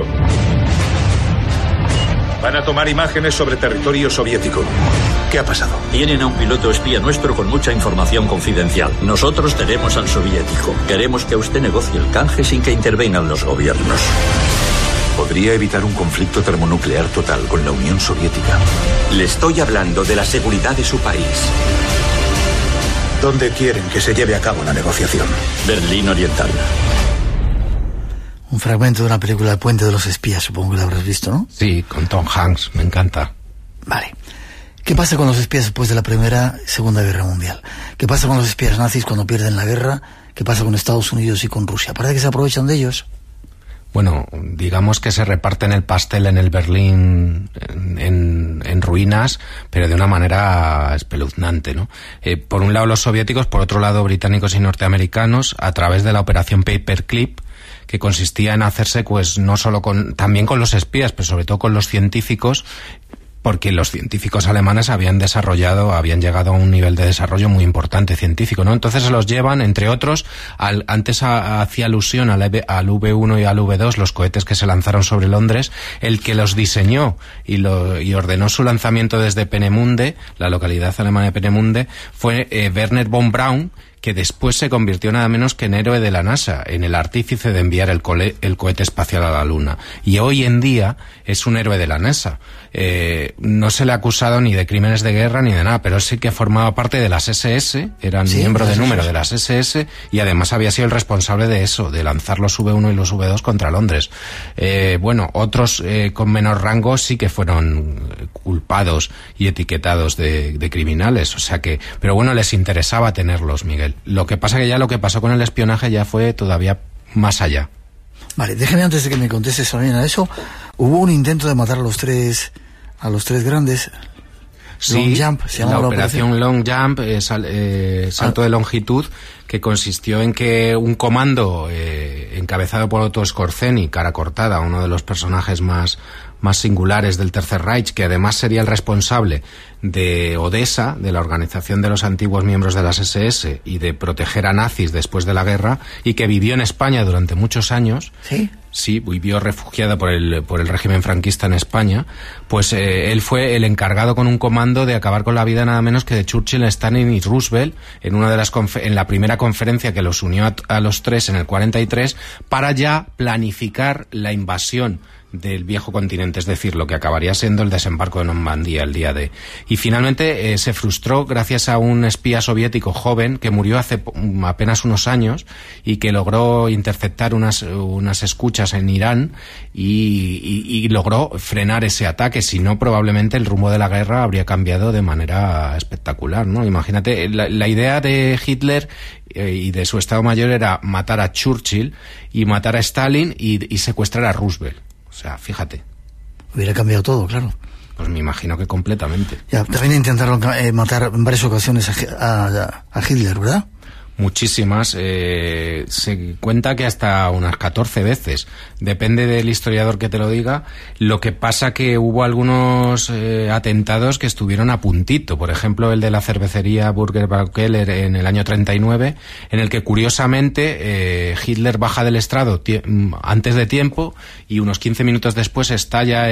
Van a tomar imágenes sobre territorio soviético. ¿Qué ha pasado? Tienen a un piloto espía nuestro con mucha información confidencial. Nosotros tenemos al soviético. Queremos que usted negocie el canje sin que intervengan los gobiernos. Podría evitar un conflicto termonuclear total con la Unión Soviética. Le estoy hablando de la seguridad de su país. ¿Dónde quieren que se lleve a cabo la negociación? Berlín Oriental. Un fragmento de una película de Puente de los Espías, supongo que la habrás visto, ¿no? Sí, con Tom Hanks, me encanta. Vale. ¿Qué pasa con los espías después de la Primera y Segunda Guerra Mundial? ¿Qué pasa con los espías nazis cuando pierden la guerra? ¿Qué pasa con Estados Unidos y con Rusia? ¿Parece que se aprovechan de ellos? Bueno, digamos que se reparten el pastel en el Berlín en ruinas, pero de una manera espeluznante, ¿no? Por un lado los soviéticos, por otro lado británicos y norteamericanos, a través de la operación Paperclip, que consistía en hacerse, pues, no solo también con los espías, pero sobre todo con los científicos, porque los científicos alemanes habían llegado a un nivel de desarrollo muy importante científico, ¿no? Entonces se los llevan, entre otros, antes hacía alusión al V1 y al V2, los cohetes que se lanzaron sobre Londres. El que los diseñó y ordenó su lanzamiento desde Peenemünde, la localidad alemana de Peenemünde, fue Werner von Braun, que después se convirtió nada menos que en héroe de la NASA, en el artífice de enviar el cohete espacial a la Luna. Y hoy en día es un héroe de la NASA. No se le ha acusado ni de crímenes de guerra ni de nada, pero sí que formaba parte de las SS, era miembro de número de las SS, y además había sido el responsable de eso, de lanzar los V1 y los V2 contra Londres. Bueno, otros con menor rango sí que fueron culpados y etiquetados de criminales, o sea que, pero bueno, les interesaba tenerlos, Miguel. Lo que pasa que ya lo que pasó con el espionaje ya fue todavía más allá. Vale, déjeme antes de que me contestes también a eso, hubo un intento de matar a los tres grandes. Sí, Long Jump, se llama la operación Long Jump, salto de longitud, que consistió en que un comando encabezado por Otto Skorzeny, cara cortada, uno de los personajes más singulares del Tercer Reich, que además sería el responsable de Odessa, de la organización de los antiguos miembros de las SS y de proteger a nazis después de la guerra, y que vivió en España durante muchos años. ¿Sí? Sí, vivió refugiado por el régimen franquista en España. Pues él fue el encargado con un comando de acabar con la vida nada menos que de Churchill, Stalin y Roosevelt en la primera conferencia que los unió a los tres en el 43, para ya planificar la invasión del viejo continente, es decir, lo que acabaría siendo el desembarco de Normandía el día D. Y finalmente se frustró gracias a un espía soviético joven que murió hace apenas unos años y que logró interceptar unas escuchas en Irán y logró frenar ese ataque. Si no, probablemente el rumbo de la guerra habría cambiado de manera espectacular, ¿no? Imagínate, la idea de Hitler y de su Estado Mayor era matar a Churchill y matar a Stalin y secuestrar a Roosevelt. O sea, fíjate. Hubiera cambiado todo, claro. Pues me imagino que completamente. Ya, también intentaron matar en varias ocasiones a Hitler, ¿verdad? Muchísimas. Se cuenta que hasta unas 14 veces. Depende del historiador que te lo diga. Lo que pasa que hubo algunos atentados que estuvieron a puntito. Por ejemplo, el de la cervecería Burger Keller en el año 39, en el que curiosamente Hitler baja del estrado antes de tiempo y unos 15 minutos después estalla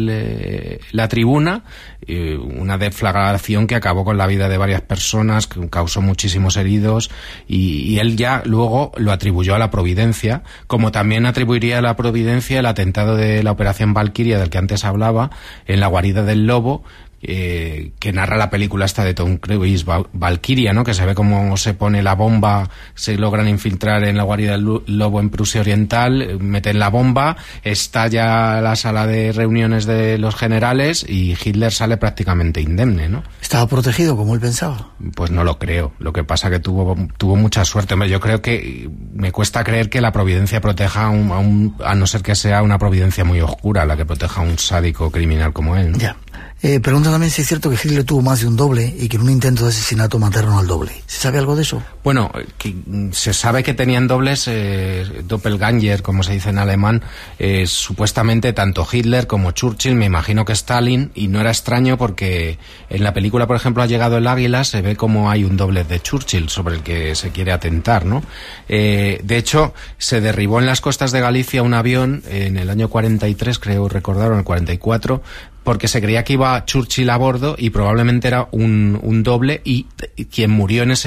la tribuna, una deflagración que acabó con la vida de varias personas, que causó muchísimos heridos. Y él ya luego lo atribuyó a la providencia, como también atribuiría a la providencia el atentado de la operación Valkyria del que antes hablaba, en la guarida del lobo, que narra la película esta de Tom Cruise, Valkyria, ¿no? Que se ve cómo se pone la bomba, se logran infiltrar en la guarida del lobo en Prusia Oriental, meten la bomba, estalla la sala de reuniones de los generales y Hitler sale prácticamente indemne, ¿no? ¿Estaba protegido como él pensaba? Pues no lo creo. Lo que pasa que tuvo mucha suerte. Yo creo que me cuesta creer que la providencia proteja a no ser que sea una providencia muy oscura la que proteja a un sádico criminal como él, ¿no? Ya. Pregunta también si es cierto que Hitler tuvo más de un doble y que en un intento de asesinato mataron al doble. ¿Se sabe algo de eso? Bueno, se sabe que tenían dobles, doppelganger, como se dice en alemán, supuestamente tanto Hitler como Churchill, me imagino que Stalin, y no era extraño porque en la película, por ejemplo, Ha llegado el águila, se ve como hay un doble de Churchill sobre el que se quiere atentar, ¿no? De hecho, se derribó en las costas de Galicia un avión en el año 43, creo recordar, o en el 44, porque se creía que iba Churchill a bordo y probablemente era un doble, y quien murió en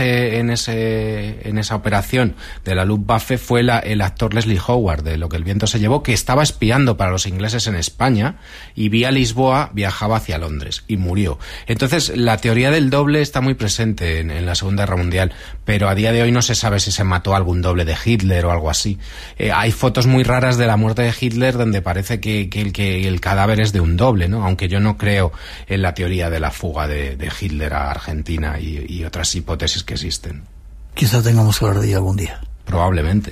esa operación de la Luftwaffe fue el actor Leslie Howard, de Lo que el viento se llevó, que estaba espiando para los ingleses en España y vía Lisboa viajaba hacia Londres y murió. Entonces la teoría del doble está muy presente en la Segunda Guerra Mundial, pero a día de hoy no se sabe si se mató algún doble de Hitler o algo así. Hay fotos muy raras de la muerte de Hitler donde parece que el cadáver es de un doble, ¿no? Aunque yo no creo en la teoría de la fuga de Hitler a Argentina y otras hipótesis que existen. Quizá tengamos que hablar de ella algún día. Probablemente.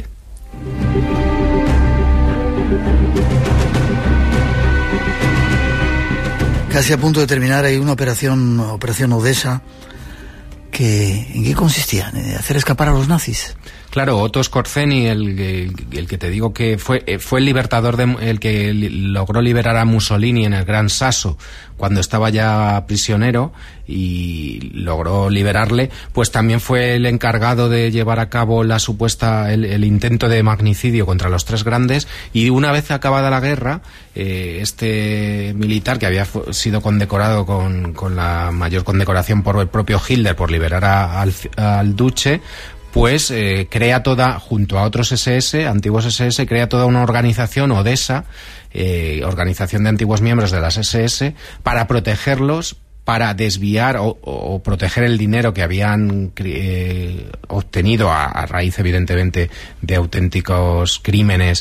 Casi a punto de terminar, hay una operación Odessa. ¿En qué consistía? ¿En hacer escapar a los nazis? Claro, Otto Skorzeny, el que te digo que fue el libertador, el que logró liberar a Mussolini en el Gran Sasso cuando estaba ya prisionero y logró liberarle, pues también fue el encargado de llevar a cabo el intento de magnicidio contra los tres grandes, y una vez acabada la guerra, este militar, que había sido condecorado con la mayor condecoración por el propio Hitler por liberar al duce, pues crea toda, junto a otros SS, antiguos SS, crea toda una organización, Odessa, organización de antiguos miembros de las SS, para protegerlos, para desviar o proteger el dinero que habían obtenido a raíz, evidentemente, de auténticos crímenes,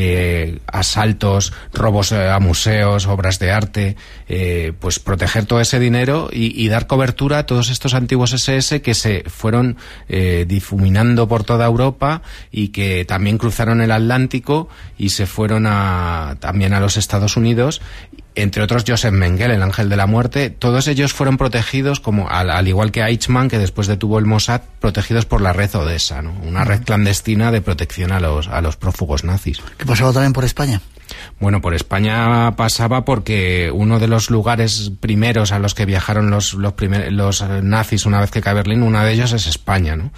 asaltos, robos a museos, obras de arte, pues proteger todo ese dinero y dar cobertura a todos estos antiguos SS que se fueron difuminando por toda Europa y que también cruzaron el Atlántico y se fueron también a los Estados Unidos. Entre otros, Joseph Mengele, el ángel de la muerte. Todos ellos fueron protegidos, como al igual que Eichmann, que después detuvo el Mossad, protegidos por la red Odessa, ¿no? Una red clandestina de protección a los prófugos nazis. ¿Qué pasaba también por España? Bueno, por España pasaba porque uno de los lugares primeros a los que viajaron los nazis una vez que cae Berlín, uno de ellos es España, ¿no?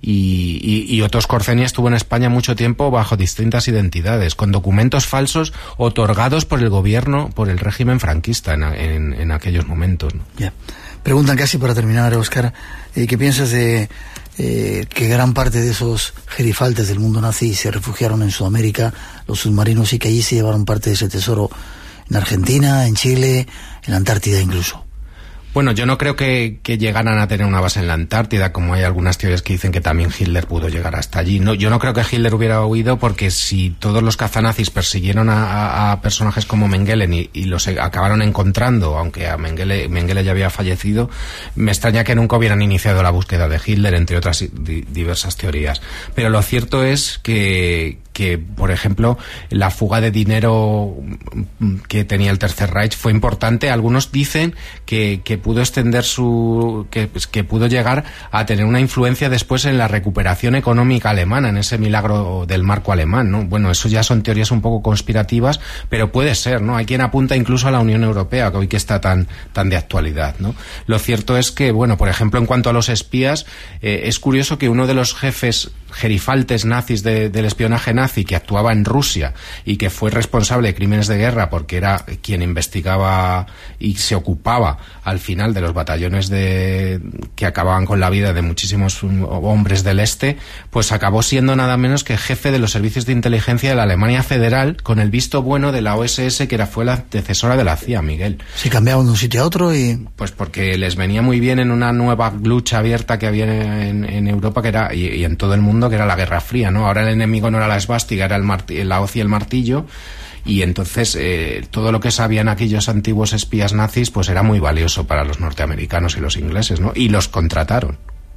Y Otto Skorzeny estuvo en España mucho tiempo bajo distintas identidades, con documentos falsos otorgados por el gobierno, por el régimen franquista en aquellos momentos, ¿no? Yeah. Preguntan casi para terminar, Óscar, ¿qué piensas de que gran parte de esos gerifaltes del mundo nazi se refugiaron en Sudamérica, los submarinos, y que allí se llevaron parte de ese tesoro en Argentina, en Chile, en la Antártida incluso? Bueno, yo no creo que llegaran a tener una base en la Antártida, como hay algunas teorías que dicen que también Hitler pudo llegar hasta allí. No, yo no creo que Hitler hubiera huido, porque si todos los cazanazis persiguieron a personajes como Mengele y los acabaron encontrando, aunque a Mengele ya había fallecido, me extraña que nunca hubieran iniciado la búsqueda de Hitler, entre otras diversas teorías. Pero lo cierto es que por ejemplo, la fuga de dinero que tenía el Tercer Reich fue importante. Algunos dicen que pudo extender que pudo llegar a tener una influencia después en la recuperación económica alemana, en ese milagro del marco alemán, ¿no? Bueno, eso ya son teorías un poco conspirativas, pero puede ser, ¿no? Hay quien apunta incluso a la Unión Europea, que hoy que está tan de actualidad, ¿no? Lo cierto es que, bueno, por ejemplo, en cuanto a los espías, es curioso que uno de los jefes gerifaltes nazis del espionaje nazi, que actuaba en Rusia y que fue responsable de crímenes de guerra porque era quien investigaba y se ocupaba al final de los batallones que acababan con la vida de muchísimos hombres del este, pues acabó siendo nada menos que jefe de los servicios de inteligencia de la Alemania Federal, con el visto bueno de la OSS, que fue la antecesora de la CIA, Miguel. Se cambiaban de un sitio a otro y... Pues porque les venía muy bien en una nueva lucha abierta que había en Europa, que era y en todo el mundo, que era la Guerra Fría, ¿no? Ahora el enemigo no era la esvástica, era la hoz y el martillo, y entonces todo lo que sabían aquellos antiguos espías nazis pues era muy valioso para los norteamericanos y los ingleses, ¿no? Y los contrataron.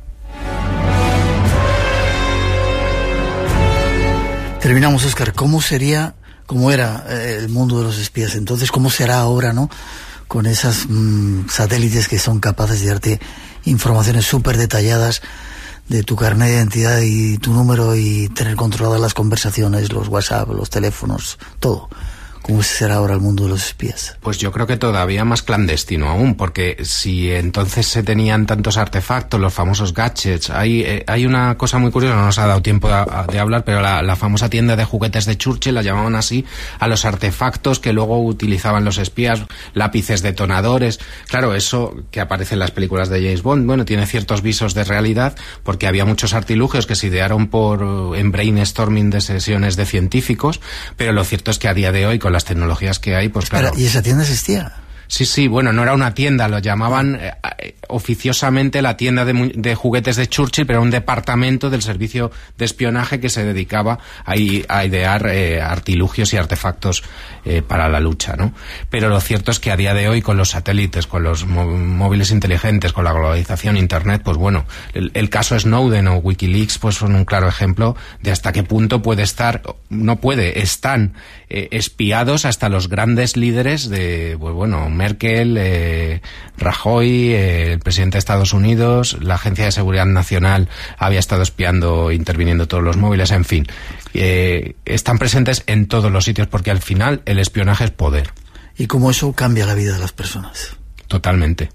Terminamos, Óscar. ¿Cómo era el mundo de los espías entonces? ¿Cómo será ahora, no? Con esas satélites que son capaces de darte informaciones súper detalladas de tu carnet de identidad y tu número, y tener controladas las conversaciones, los WhatsApp, los teléfonos, todo. ¿Cómo será ahora el mundo de los espías? Pues yo creo que todavía más clandestino aún, porque si entonces se tenían tantos artefactos, los famosos gadgets, hay una cosa muy curiosa, no nos ha dado tiempo de hablar, pero la famosa tienda de juguetes de Churchill, la llamaban así, a los artefactos que luego utilizaban los espías, lápices detonadores. Claro, eso que aparece en las películas de James Bond, bueno, tiene ciertos visos de realidad, porque había muchos artilugios que se idearon en brainstorming de sesiones de científicos, pero lo cierto es que a día de hoy, con las tecnologías que hay, pues claro. ¿Y esa tienda existía? Sí, bueno, no era una tienda, lo llamaban oficiosamente la tienda de juguetes de Churchill, pero era un departamento del servicio de espionaje que se dedicaba a idear artilugios y artefactos para la lucha, ¿no? Pero lo cierto es que a día de hoy, con los satélites, con los móviles inteligentes, con la globalización, Internet, pues bueno, el caso Snowden o Wikileaks pues son un claro ejemplo de hasta qué punto están espiados hasta los grandes líderes de, pues bueno, Merkel, Rajoy, el presidente de Estados Unidos, la Agencia de Seguridad Nacional había estado espiando, interviniendo todos los móviles, en fin. Están presentes en todos los sitios, porque al final el espionaje es poder. ¿Y cómo eso cambia la vida de las personas? Totalmente.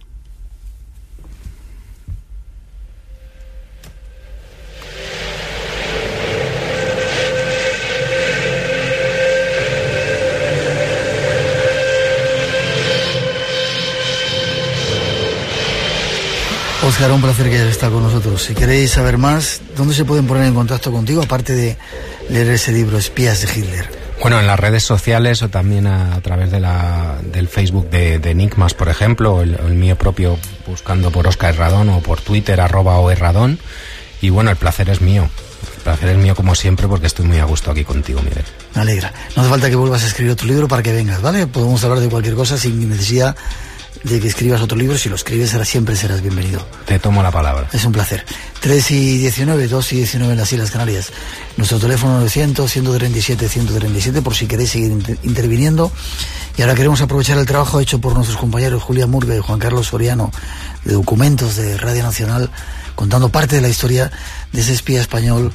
Óscar, un placer que hayas estado con nosotros. Si queréis saber más, ¿dónde se pueden poner en contacto contigo, aparte de leer ese libro, Espías de Hitler? Bueno, en las redes sociales o también a través del Facebook de Enigmas, por ejemplo, o el mío propio, buscando por Óscar Herradón, o por Twitter, @oherradón. Y bueno, el placer es mío. El placer es mío como siempre, porque estoy muy a gusto aquí contigo, Miguel. Me alegra. No hace falta que vuelvas a escribir otro libro para que vengas, ¿vale? Podemos hablar de cualquier cosa sin necesidad de que escribas otro libro. Si lo escribes, siempre serás bienvenido. Te tomo la palabra. Es un placer. 3:19, 2:19 en las Islas Canarias. Nuestro teléfono 900-137-137 por si queréis seguir interviniendo. Y ahora queremos aprovechar el trabajo hecho por nuestros compañeros Julia Murga y Juan Carlos Soriano de Documentos de Radio Nacional, contando parte de la historia de ese espía español,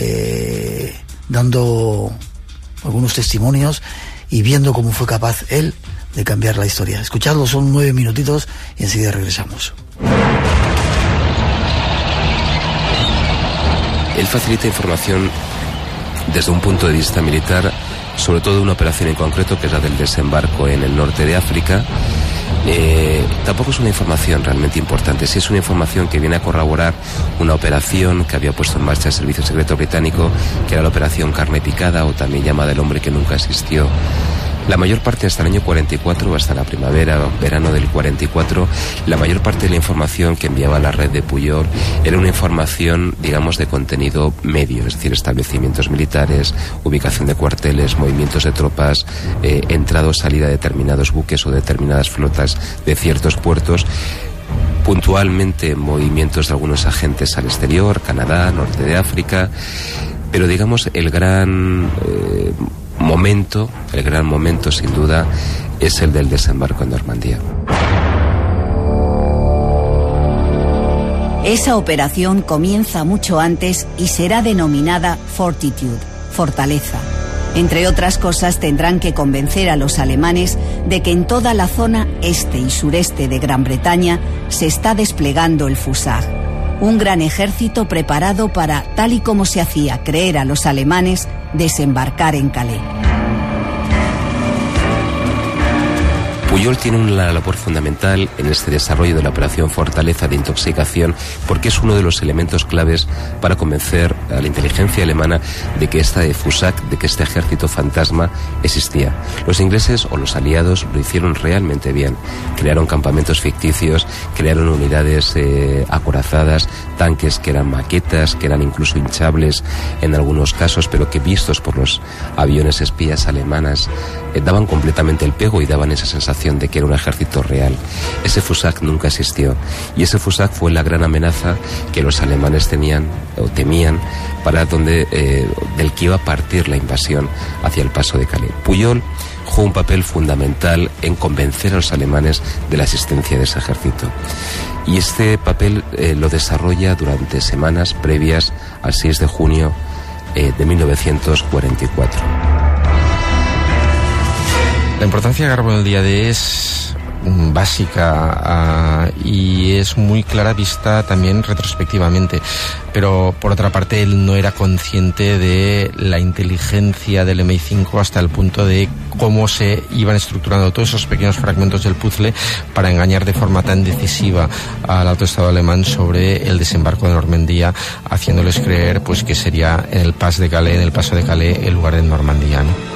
dando algunos testimonios y viendo cómo fue capaz él de cambiar la historia. Escuchadlo, son 9 minutitos y enseguida regresamos. Él facilita información desde un punto de vista militar, sobre todo de una operación en concreto, que es la del desembarco en el norte de África. Tampoco es una información realmente importante, sí es una información que viene a corroborar una operación que había puesto en marcha el Servicio Secreto Británico, que era la Operación Carne Picada, o también llamada El Hombre que Nunca Existió. La mayor parte, hasta el año 44, hasta la primavera, verano del 44, la mayor parte de la información que enviaba la red de Pujol era una información, digamos, de contenido medio, es decir, establecimientos militares, ubicación de cuarteles, movimientos de tropas, entrada o salida de determinados buques o determinadas flotas de ciertos puertos, puntualmente movimientos de algunos agentes al exterior, Canadá, norte de África, pero digamos el gran momento sin duda es el del desembarco en Normandía. Esa operación comienza mucho antes y será denominada Fortitude, fortaleza. Entre otras cosas, tendrán que convencer a los alemanes de que en toda la zona este y sureste de Gran Bretaña se está desplegando el Fusag, un gran ejército preparado para, tal y como se hacía creer a los alemanes, desembarcar en Calais. Pujol tiene una labor fundamental en este desarrollo de la operación Fortaleza de intoxicación, porque es uno de los elementos claves para convencer a la inteligencia alemana de que esta de Fusag, de que este ejército fantasma existía. Los ingleses o los aliados lo hicieron realmente bien. Crearon campamentos ficticios, crearon unidades acorazadas, tanques que eran maquetas, que eran incluso hinchables en algunos casos, pero que vistos por los aviones espías alemanas daban completamente el pego y daban esa sensación de que era un ejército real. Ese Fusag nunca existió, y ese Fusag fue la gran amenaza que los alemanes tenían o temían para del que iba a partir la invasión hacia el paso de Calais. Pujol jugó un papel fundamental en convencer a los alemanes de la existencia de ese ejército, y este papel lo desarrolla durante semanas previas al 6 de junio de 1944. La importancia de Garbo en el día D es básica y es muy clara vista también retrospectivamente, pero por otra parte él no era consciente de la inteligencia del MI5 hasta el punto de cómo se iban estructurando todos esos pequeños fragmentos del puzzle para engañar de forma tan decisiva al alto estado alemán sobre el desembarco de Normandía, haciéndoles creer pues que sería en el paso de Calais el lugar de Normandía, ¿no?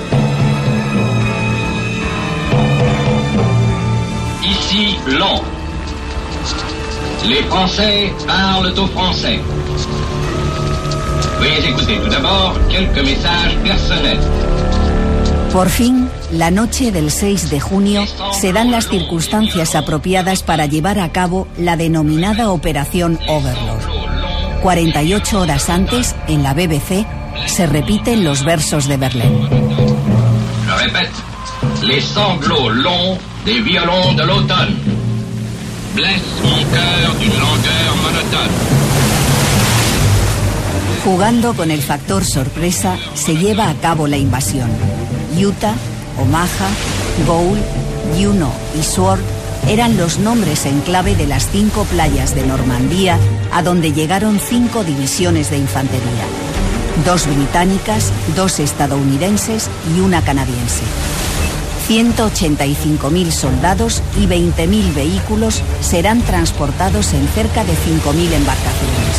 Ici Londres. Les Français parlent aux Français. Veuillez écouter tout d'abord quelques messages personnels. Por fin, la noche del 6 de junio, se dan las circunstancias apropiadas para llevar a cabo la denominada Operación Overlord. 48 horas antes, en la BBC, se repiten los versos de Verlaine. Je répète, les sanglots longs des violons de l'automne blessent mon cœur d'une langueur monotone. Jugando con el factor sorpresa, se lleva a cabo la invasión. Utah, Omaha, Goul, Juno y Sword eran los nombres en clave de las 5 playas de Normandía, a donde llegaron 5 divisiones de infantería. 2 británicas, 2 estadounidenses y 1 canadiense. 185.000 soldados y 20.000 vehículos serán transportados en cerca de 5.000 embarcaciones.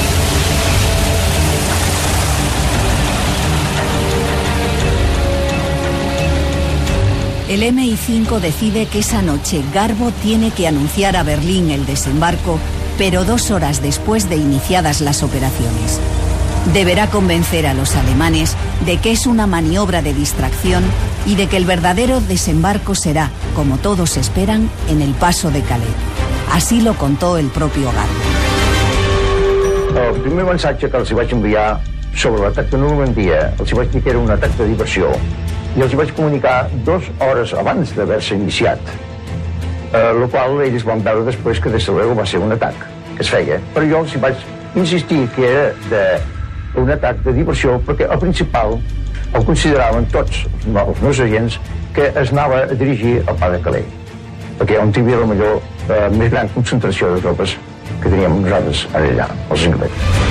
El MI5 decide que esa noche Garbo tiene que anunciar a Berlín el desembarco, pero 2 horas después de iniciadas las operaciones. Deberá convencer a los alemanes de que es una maniobra de distracción y de que el verdadero desembarco será, como todos esperan, en el paso de Calais. Así lo contó el propio Garbo. El primer mensatge que els vaig enviar sobre l'atac de Normandia, els vaig dir que era un atac de diversió, i els vaig comunicar 2 hores abans d'haver-se iniciat, el qual ells van veure després que des de luego va ser un atac que es feia, però jo els vaig insistir que era un atac de diversió perquè el principal el consideraven tots els meus agents que es anava a dirigir al pas de Calais, perquè on hi havia la més gran concentració de tropes que teníem nosaltres allà, els inglesos.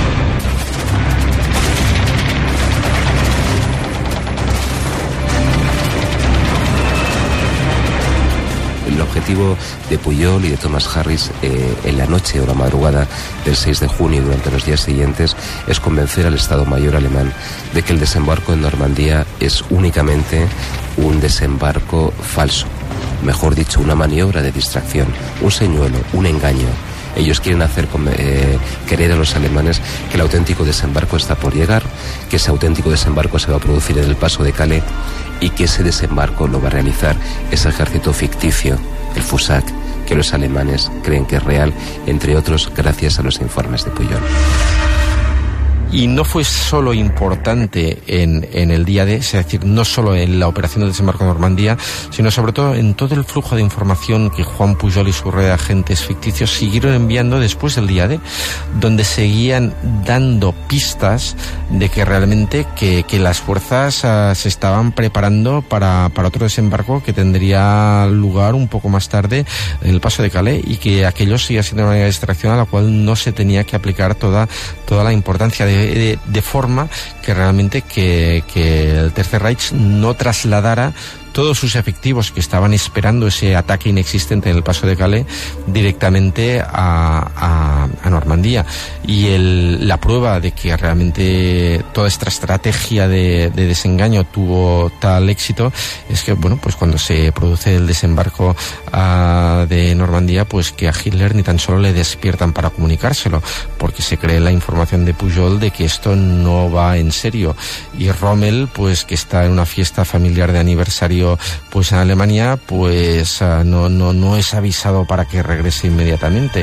El objetivo de Pujol y de Thomas Harris en la noche o la madrugada del 6 de junio y durante los días siguientes es convencer al Estado Mayor alemán de que el desembarco en Normandía es únicamente un desembarco falso, mejor dicho, una maniobra de distracción, un señuelo, un engaño. Ellos quieren hacer creer a los alemanes que el auténtico desembarco está por llegar, que ese auténtico desembarco se va a producir en el paso de Calais y que ese desembarco lo va a realizar ese ejército ficticio, el FUSAC, que los alemanes creen que es real, entre otros gracias a los informes de Pujol. Y no fue solo importante en el día D, es decir, no solo en la operación del desembarco de Normandía, sino sobre todo en todo el flujo de información que Juan Pujol y su red de agentes ficticios siguieron enviando después del día D, donde seguían dando pistas de que realmente que las fuerzas se estaban preparando para otro desembarco que tendría lugar un poco más tarde en el paso de Calais, y que aquello seguía siendo una distracción a la cual no se tenía que aplicar toda la importancia de forma que realmente que el Tercer Reich no trasladara todos sus efectivos que estaban esperando ese ataque inexistente en el paso de Calais directamente a Normandía. Y la prueba de que realmente toda esta estrategia de desengaño tuvo tal éxito es que, bueno, pues cuando se produce el desembarco de Normandía, pues que a Hitler ni tan solo le despiertan para comunicárselo, porque se cree la información de Pujol de que esto no va en serio. Y Rommel, pues que está en una fiesta familiar de aniversario pues en Alemania, pues no es avisado para que regrese inmediatamente.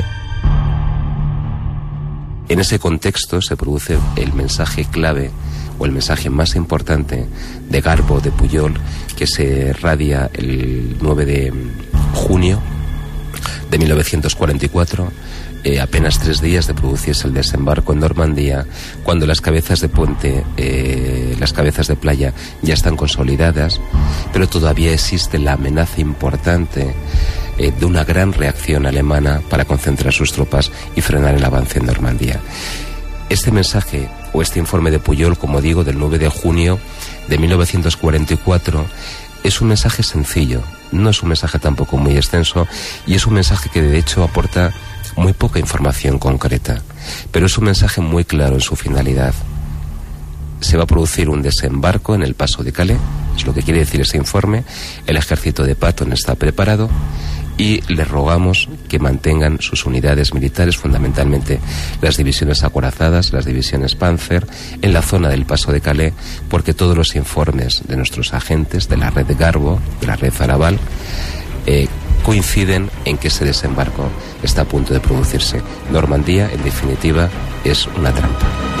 En ese contexto se produce el mensaje clave o el mensaje más importante de Garbo, de Pujol, que se radia el 9 de junio de 1944, apenas 3 días de producirse el desembarco en Normandía, cuando las cabezas de puente, las cabezas de playa ya están consolidadas, pero todavía existe la amenaza importante de una gran reacción alemana para concentrar sus tropas y frenar el avance en Normandía. Este mensaje o este informe de Pujol, como digo, del 9 de junio de 1944, es un mensaje sencillo, no es un mensaje tampoco muy extenso, y es un mensaje que de hecho aporta muy poca información concreta, pero es un mensaje muy claro en su finalidad. Se va a producir un desembarco en el paso de Calais, es lo que quiere decir ese informe. El ejército de Patton está preparado y les rogamos que mantengan sus unidades militares, fundamentalmente las divisiones acorazadas, las divisiones Panzer, en la zona del paso de Calais, porque todos los informes de nuestros agentes, de la red de Garbo, de la red Zaraval, coinciden en que ese desembarco está a punto de producirse. Normandía, en definitiva, es una trampa.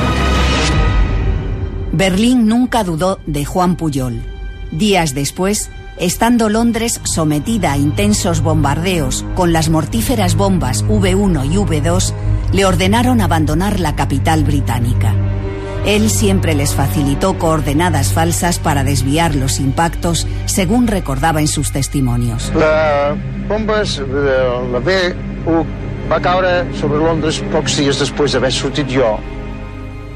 Berlín nunca dudó de Juan Pujol. Días después, estando Londres sometida a intensos bombardeos con las mortíferas bombas V1 y V2, le ordenaron abandonar la capital británica. Él siempre les facilitó coordenadas falsas para desviar los impactos, según recordaba en sus testimonios. La bombes de la B1 va caure sobre Londres pocs dies després d'haver sortit jo,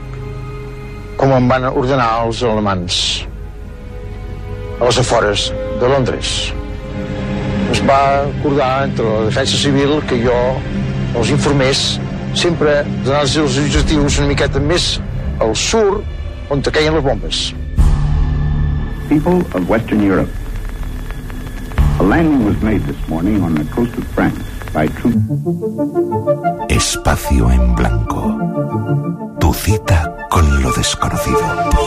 com em van ordenar els alemans, a les afores de Londres. Es va acordar entre la defensa civil que jo els informés sempre donant-los els objectius una miqueta més al sud on caien les bombes. People of Western Europe, a landing was made this morning on the coast of France by troops. Espacio en Blanco. Tu cita con lo desconocido.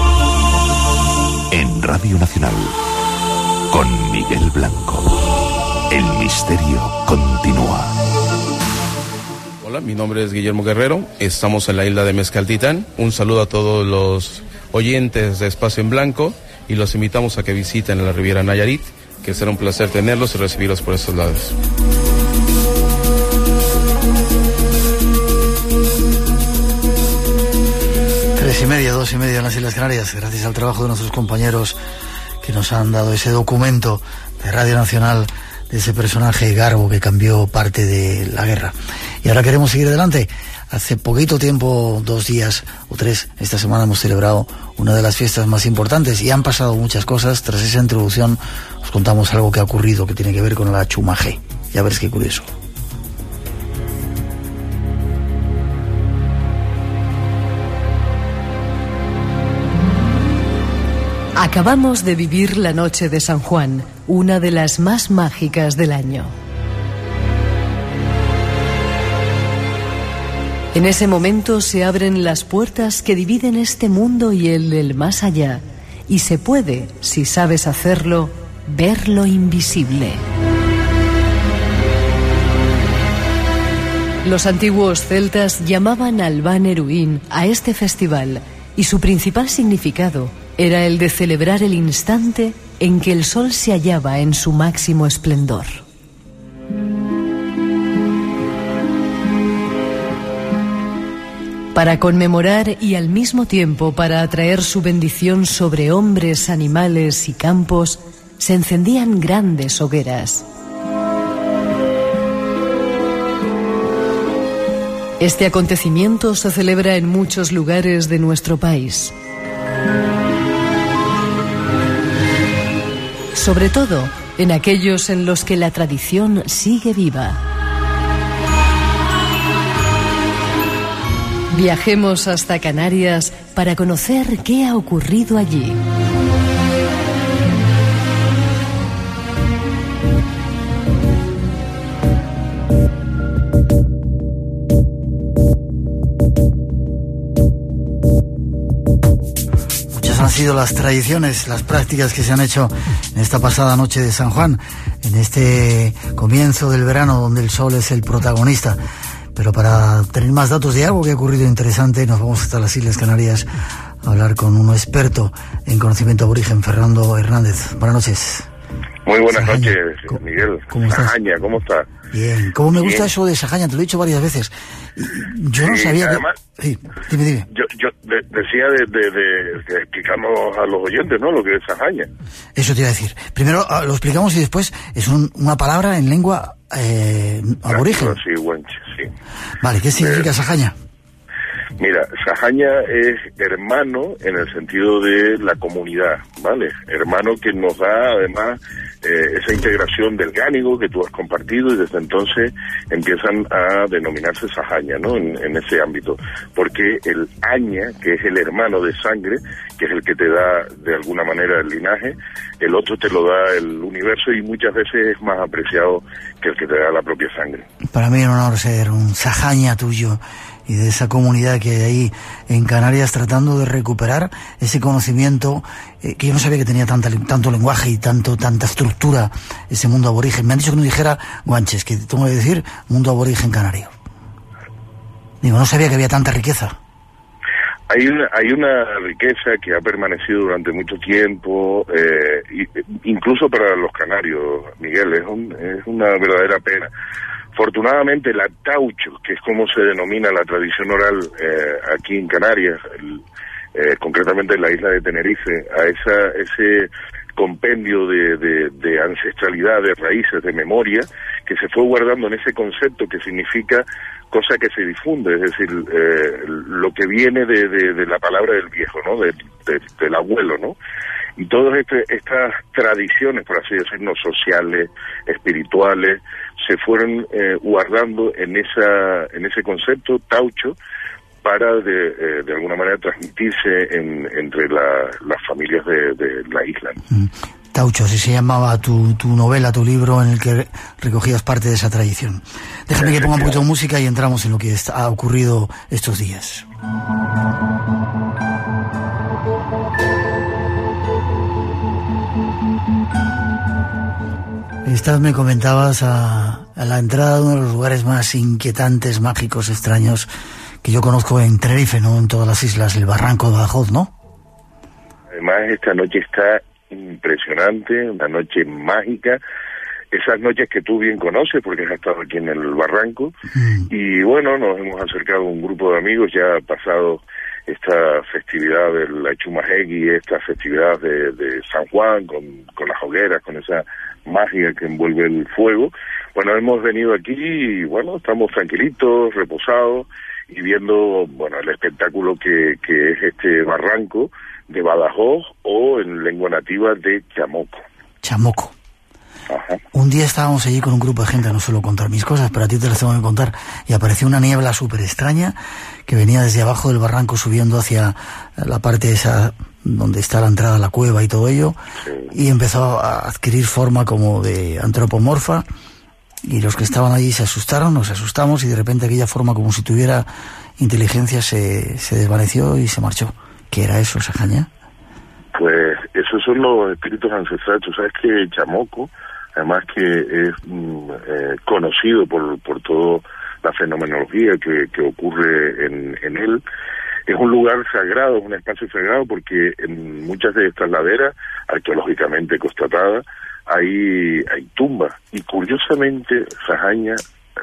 En Radio Nacional. Con Miguel Blanco. El misterio continúa. Hola, mi nombre es Guillermo Guerrero. Estamos en la isla de Mezcaltitán. Un saludo a todos los oyentes de Espacio en Blanco y los invitamos a que visiten la Riviera Nayarit, que será un placer tenerlos y recibirlos por estos lados. 3:30, 2:30 en las Islas Canarias, gracias al trabajo de nuestros compañeros que nos han dado ese documento de Radio Nacional de ese personaje Garbo que cambió parte de la guerra. Y ahora queremos seguir adelante. Hace poquito tiempo, 2 días o 3, esta semana hemos celebrado una de las fiestas más importantes y han pasado muchas cosas. Tras esa introducción os contamos algo que ha ocurrido que tiene que ver con la Chumaje. Ya veréis qué curioso. Acabamos de vivir la noche de San Juan, una de las más mágicas del año. En ese momento se abren las puertas que dividen este mundo y el del más allá, y se puede, si sabes hacerlo, ver lo invisible. Los antiguos celtas llamaban Alban Eruín a este festival, y su principal significado era el de celebrar el instante en que el sol se hallaba en su máximo esplendor. Para conmemorar y al mismo tiempo para atraer su bendición sobre hombres, animales y campos, se encendían grandes hogueras. Este acontecimiento se celebra en muchos lugares de nuestro país. Sobre todo en aquellos en los que la tradición sigue viva. Viajemos hasta Canarias para conocer qué ha ocurrido allí. Han sido las tradiciones, las prácticas que se han hecho en esta pasada noche de San Juan, en este comienzo del verano donde el sol es el protagonista. Pero para tener más datos de algo que ha ocurrido interesante, nos vamos hasta las Islas Canarias a hablar con un experto en conocimiento aborigen, Fernando Hernández. Buenas noches. Muy buenas noches, Miguel. ¿Cómo estás? Sahaña, ¿cómo estás? Bien, ¿cómo me gusta eso de Sahaña? Te lo he dicho varias veces. Yo no sabía además, que... Sí, dime. Yo decía que explicamos a los oyentes, ¿no? Lo que es Sahaña. Eso te iba a decir. Primero lo explicamos y después es una palabra en lengua aborigen. Sí, guanche, sí. Vale, ¿qué significa Sahaña? Mira, Sahaña es hermano en el sentido de la comunidad, ¿vale? Hermano que nos da además esa integración del gánigo que tú has compartido y desde entonces empiezan a denominarse Sahaña, ¿no? En ese ámbito. Porque el Aña, que es el hermano de sangre, que es el que te da de alguna manera el linaje, el otro te lo da el universo y muchas veces es más apreciado que el que te da la propia sangre. Para mí es un honor ser un Sahaña tuyo y de esa comunidad que hay ahí en Canarias tratando de recuperar ese conocimiento que yo no sabía que tenía tanto lenguaje y tanta estructura ese mundo aborigen. Me han dicho que no dijera guanches, que tengo que decir mundo aborigen canario. Digo, no sabía que había tanta riqueza. Hay una riqueza que ha permanecido durante mucho tiempo, incluso para los canarios, Miguel, es una verdadera pena. Afortunadamente el ataucho, que es como se denomina la tradición oral aquí en Canarias, concretamente en la isla de Tenerife, a ese compendio de ancestralidad, de raíces, de memoria, que se fue guardando en ese concepto que significa cosa que se difunde, es decir, lo que viene de la palabra del viejo, ¿no? Del abuelo, ¿no? Y todas estas tradiciones, por así decirlo, sociales, espirituales, se fueron guardando en ese concepto taucho para de alguna manera transmitirse entre las familias de la isla. Taucho, así se llamaba tu novela, tu libro, en el que recogías parte de esa tradición. Déjame que ponga un poquito de música y entramos en lo que ha ocurrido estos días. Me comentabas a la entrada de uno de los lugares más inquietantes, mágicos, extraños que yo conozco en Tenerife, ¿no? En todas las islas, el Barranco de Badajoz, ¿no? Además, esta noche está impresionante, una noche mágica, esas noches que tú bien conoces porque has estado aquí en el Barranco. Y bueno, nos hemos acercado a un grupo de amigos, ya ha pasado esta festividad de la Chumajegui, esta festividad de San Juan con las hogueras, con esa magia que envuelve el fuego. Bueno, hemos venido aquí y bueno, estamos tranquilitos, reposados y viendo, bueno, el espectáculo que es este Barranco de Badajoz, o en lengua nativa de Chamoco. Chamoco. Ajá. Un día estábamos allí con un grupo de gente, no suelo contar mis cosas, pero a ti te las tengo que contar, y apareció una niebla súper extraña que venía desde abajo del barranco subiendo hacia la parte esa donde está la entrada a la cueva y todo ello, y empezó a adquirir forma como de antropomorfa, y los que estaban allí se asustaron, nos asustamos, y de repente aquella forma como si tuviera inteligencia se desvaneció y se marchó. ¿Qué era eso, Sajaña? Pues esos son los espíritus ancestrales. Tú sabes que Chamoco, además que es conocido por toda la fenomenología que ocurre en él, es un lugar sagrado, es un espacio sagrado, porque en muchas de estas laderas, arqueológicamente constatadas, hay tumbas. Y curiosamente, Sajaña,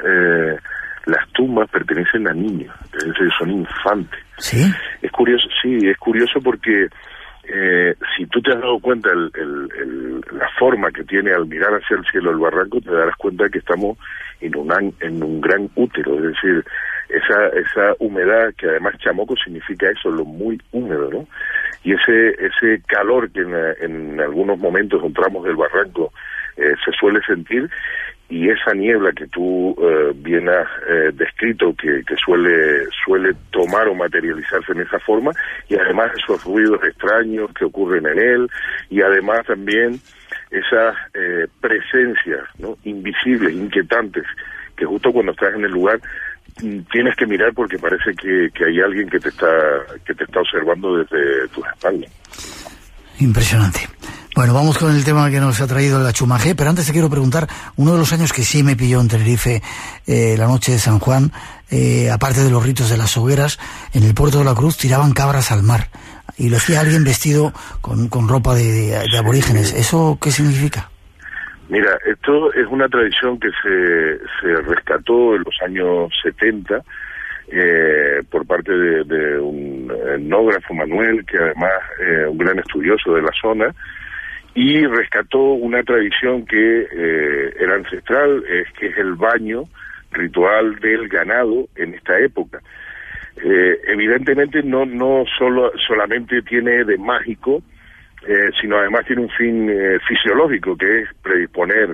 las tumbas pertenecen a niños, es decir, son infantes. ¿Sí? Es curioso porque si tú te has dado cuenta la forma que tiene al mirar hacia el cielo el barranco, te darás cuenta que estamos en un gran útero, es decir, esa humedad, que además Chamoco significa eso, lo muy húmedo, ¿no? Y ese calor que en algunos momentos o tramos del barranco se suele sentir, y esa niebla que tú bien has descrito, que suele tomar o materializarse en esa forma, y además esos ruidos extraños que ocurren en él, y además también esas presencias, ¿no?, invisibles, inquietantes, que justo cuando estás en el lugar tienes que mirar porque parece que hay alguien que te está observando desde tus espaldas. Impresionante. Bueno, vamos con el tema que nos ha traído la Chumajé, pero antes te quiero preguntar, uno de los años que sí me pilló en Tenerife, la noche de San Juan, aparte de los ritos de las hogueras, en el puerto de la Cruz tiraban cabras al mar, y lo hacía alguien vestido con ropa de aborígenes. ¿Eso qué significa? Mira, esto es una tradición que se rescató en los años 70 por parte de un etnógrafo, Manuel, que además un gran estudioso de la zona, y rescató una tradición que era ancestral, que es el baño ritual del ganado en esta época. Evidentemente no solamente tiene de mágico, sino además tiene un fin fisiológico, que es predisponer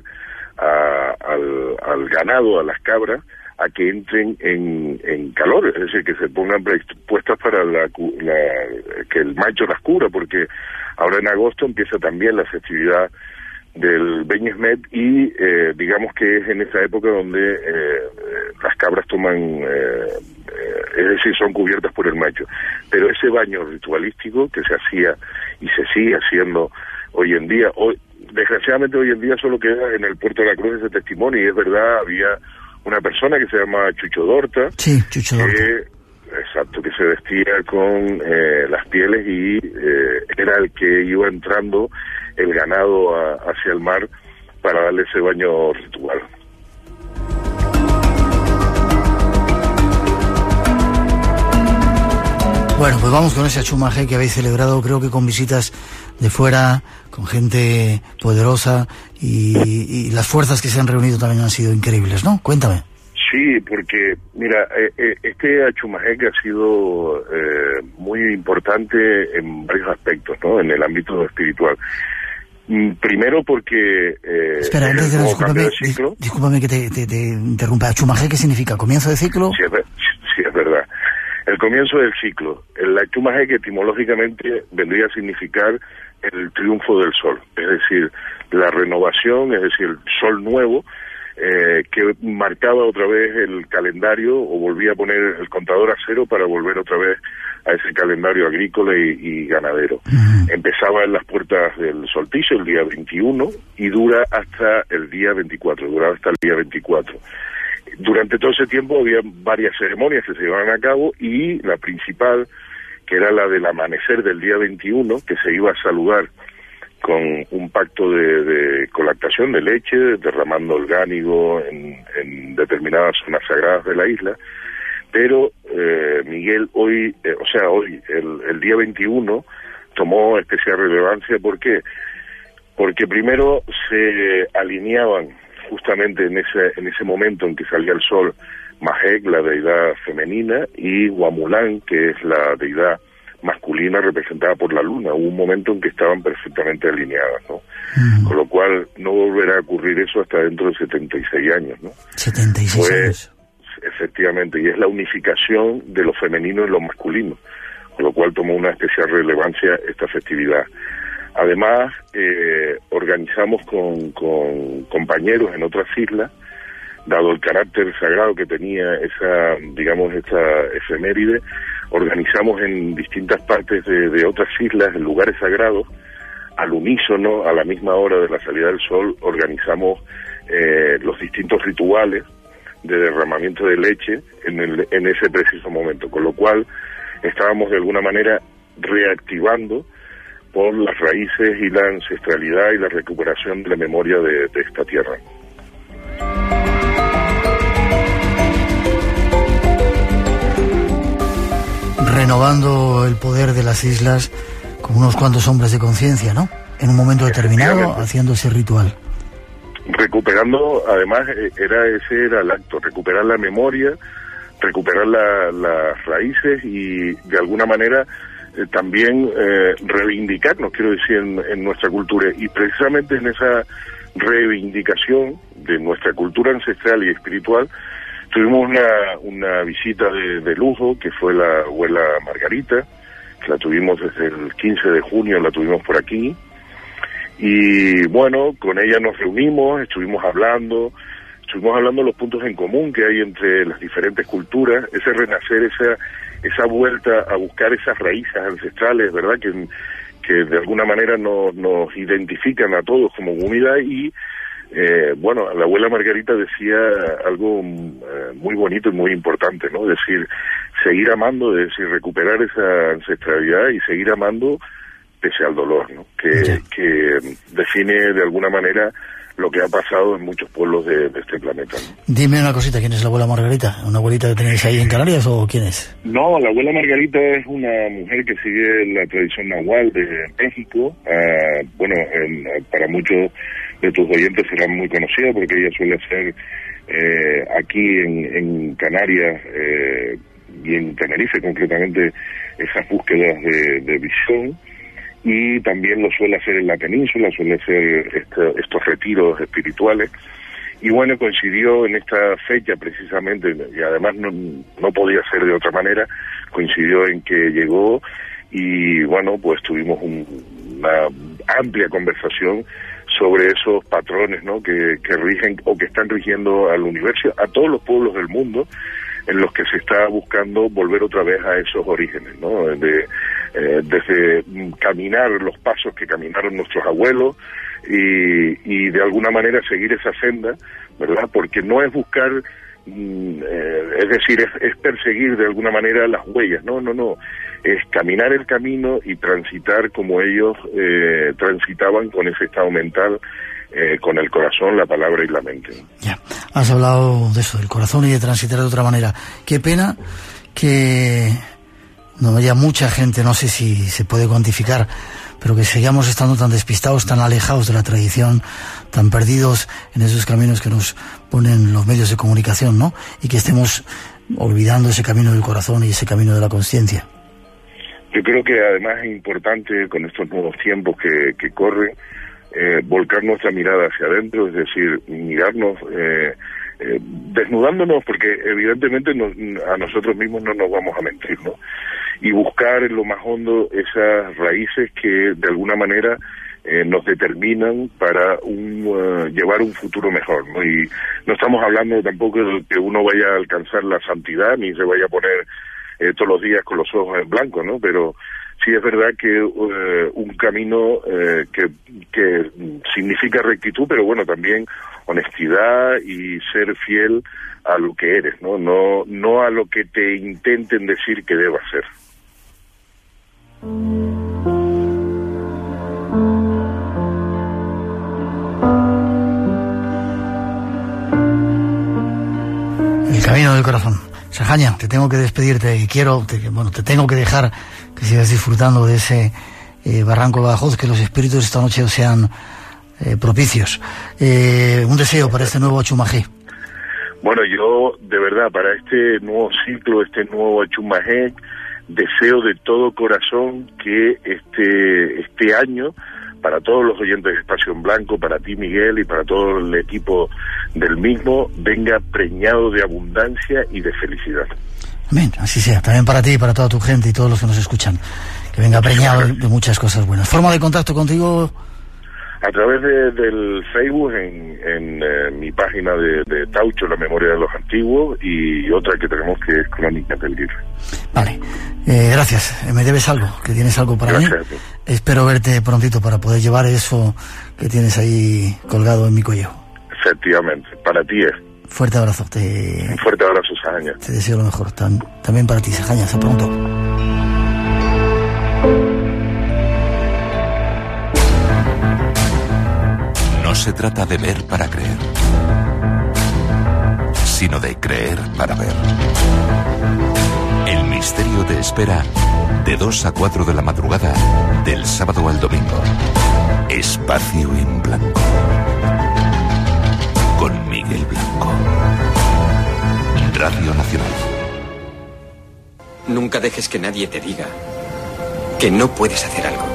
al ganado, a las cabras, a que entren en calor, es decir, que se pongan predispuestas para que el macho las cubra, porque ahora en agosto empieza también la festividad del Beñesmet, y digamos que es en esa época donde las cabras toman, es decir, son cubiertas por el macho. Pero ese baño ritualístico que se hacía y se sigue haciendo hoy en día, desgraciadamente hoy en día solo queda en el puerto de la Cruz ese testimonio, y es verdad, había una persona que se llama Chucho Dorta, sí, Chucho Dorta, exacto, que se vestía con las pieles, y era el que iba entrando el ganado hacia el mar para darle ese baño ritual. Bueno, pues vamos con esa Chumajé que habéis celebrado, creo que con visitas de fuera, con gente poderosa, y las fuerzas que se han reunido también han sido increíbles, ¿no? Cuéntame. Sí, porque, mira, este Achumajek ha sido muy importante en varios aspectos, ¿no? En el ámbito espiritual. Primero porque... Espera, antes de discúlpame que te interrumpa. ¿Achumajek qué significa? ¿Comienzo de ciclo? Sí, es verdad. El comienzo del ciclo. El Achumajek etimológicamente vendría a significar el triunfo del sol, es decir, la renovación, es decir, el sol nuevo, que marcaba otra vez el calendario o volvía a poner el contador a cero para volver otra vez a ese calendario agrícola y ganadero. Empezaba en las puertas del solsticio el día 21 y dura hasta el día 24, duraba hasta el día 24. Durante todo ese tiempo había varias ceremonias que se llevaban a cabo y la principal, que era la del amanecer del día 21, que se iba a saludar con un pacto de colactación de leche, derramando orgánico en determinadas zonas sagradas de la isla. Pero Miguel, hoy, el día 21, tomó especial relevancia. ¿Por qué? Porque primero se alineaban justamente en ese momento en que salía el sol, Majek, la deidad femenina, y Huamulán, que es la deidad masculina representada por la luna. Hubo un momento en que estaban perfectamente alineadas, ¿no? Con lo cual no volverá a ocurrir eso hasta dentro de 76 años, ¿no? 76 años. Efectivamente, y es la unificación de lo femenino y lo masculino, con lo cual tomó una especial relevancia esta festividad. Además, organizamos con compañeros en otras islas, dado el carácter sagrado que tenía esta efeméride, organizamos en distintas partes de otras islas, en lugares sagrados, al unísono, a la misma hora de la salida del sol, organizamos los distintos rituales de derramamiento de leche en ese preciso momento, con lo cual estábamos de alguna manera reactivando por las raíces y la ancestralidad y la recuperación de la memoria de esta tierra. Renovando el poder de las islas con unos cuantos hombres de conciencia, ¿no? En un momento determinado, haciendo ese ritual. Recuperando, además, ese era el acto, recuperar la memoria, recuperar las raíces y, de alguna manera, también reivindicarnos, quiero decir, en nuestra cultura. Y precisamente en esa reivindicación de nuestra cultura ancestral y espiritual, tuvimos una visita de lujo, que fue la abuela Margarita, que la tuvimos desde el 15 de junio, la tuvimos por aquí, y bueno, con ella nos reunimos, estuvimos hablando de los puntos en común que hay entre las diferentes culturas, ese renacer, esa vuelta a buscar esas raíces ancestrales, ¿verdad?, que de alguna manera nos identifican a todos como comunidad. Y la abuela Margarita decía algo muy bonito y muy importante, ¿no? Es decir, seguir amando, es decir, recuperar esa ancestralidad y seguir amando pese al dolor, ¿no? Que define de alguna manera lo que ha pasado en muchos pueblos de este planeta, ¿no? Dime una cosita, ¿quién es la abuela Margarita? ¿Una abuelita que tenéis ahí en Canarias o quién es? No, la abuela Margarita es una mujer que sigue la tradición nahual de México. Para muchos de tus oyentes será muy conocida porque ella suele hacer aquí en Canarias y en Tenerife concretamente esas búsquedas de visión. Y también lo suele hacer en la península, suele hacer estos retiros espirituales. Y bueno, coincidió en esta fecha precisamente, y además no podía ser de otra manera, coincidió en que llegó y bueno, pues tuvimos una amplia conversación sobre esos patrones, ¿no?, que rigen o que están rigiendo al universo, a todos los pueblos del mundo, en los que se está buscando volver otra vez a esos orígenes, ¿no?, desde caminar los pasos que caminaron nuestros abuelos y de alguna manera seguir esa senda, ¿verdad?, porque no es buscar, es decir, es perseguir de alguna manera las huellas, no, es caminar el camino y transitar como ellos transitaban, con ese estado mental, con el corazón, la palabra y la mente. Ya, has hablado de eso, del corazón y de transitar de otra manera. Qué pena que no haya mucha gente, no sé si se puede cuantificar, pero que sigamos estando tan despistados, tan alejados de la tradición, tan perdidos en esos caminos que nos ponen los medios de comunicación, ¿no? Y que estemos olvidando ese camino del corazón y ese camino de la conciencia. Yo creo que además es importante con estos nuevos tiempos que corren, volcar nuestra mirada hacia adentro, es decir, mirarnos, desnudándonos, porque evidentemente a nosotros mismos no nos vamos a mentir, ¿no? Y buscar en lo más hondo esas raíces que de alguna manera nos determinan para llevar un futuro mejor, ¿no? Y no estamos hablando tampoco de que uno vaya a alcanzar la santidad ni se vaya a poner todos los días con los ojos en blanco, ¿no? Pero sí es verdad que un camino que significa rectitud, pero bueno, también honestidad y ser fiel a lo que eres, ¿no? No a lo que te intenten decir que debas ser. El camino del corazón. Sajaña, te tengo que despedirte y te tengo que dejar que sigas disfrutando de ese barranco de Badajoz, que los espíritus esta noche os sean propicios. Un deseo para este nuevo Achumajé. Bueno, yo de verdad para este nuevo ciclo, este nuevo Achumajé, deseo de todo corazón que este año, para todos los oyentes de Espacio en Blanco, para ti, Miguel, y para todo el equipo del mismo, venga preñado de abundancia y de felicidad. Amén, así sea. También para ti y para toda tu gente y todos los que nos escuchan. Que venga preñado de muchas cosas buenas. ¿Forma de contacto contigo? A través del Facebook, en mi página de Taucho, La Memoria de los Antiguos, y otra que tenemos que es Crónicas del Guirre. Vale, gracias. Me debes algo, que tienes algo para mí. Espero verte prontito para poder llevar eso que tienes ahí colgado en mi cuello. Efectivamente, para ti es. Fuerte abrazo. Un fuerte abrazo, Sajaña. Te deseo lo mejor. También para ti, Sajaña. Hasta pronto. No se trata de ver para creer, sino de creer para ver. El misterio te espera de 2 a 4 de la madrugada, del sábado al domingo. Espacio en Blanco. Con Miguel Blanco. Radio Nacional. Nunca dejes que nadie te diga que no puedes hacer algo.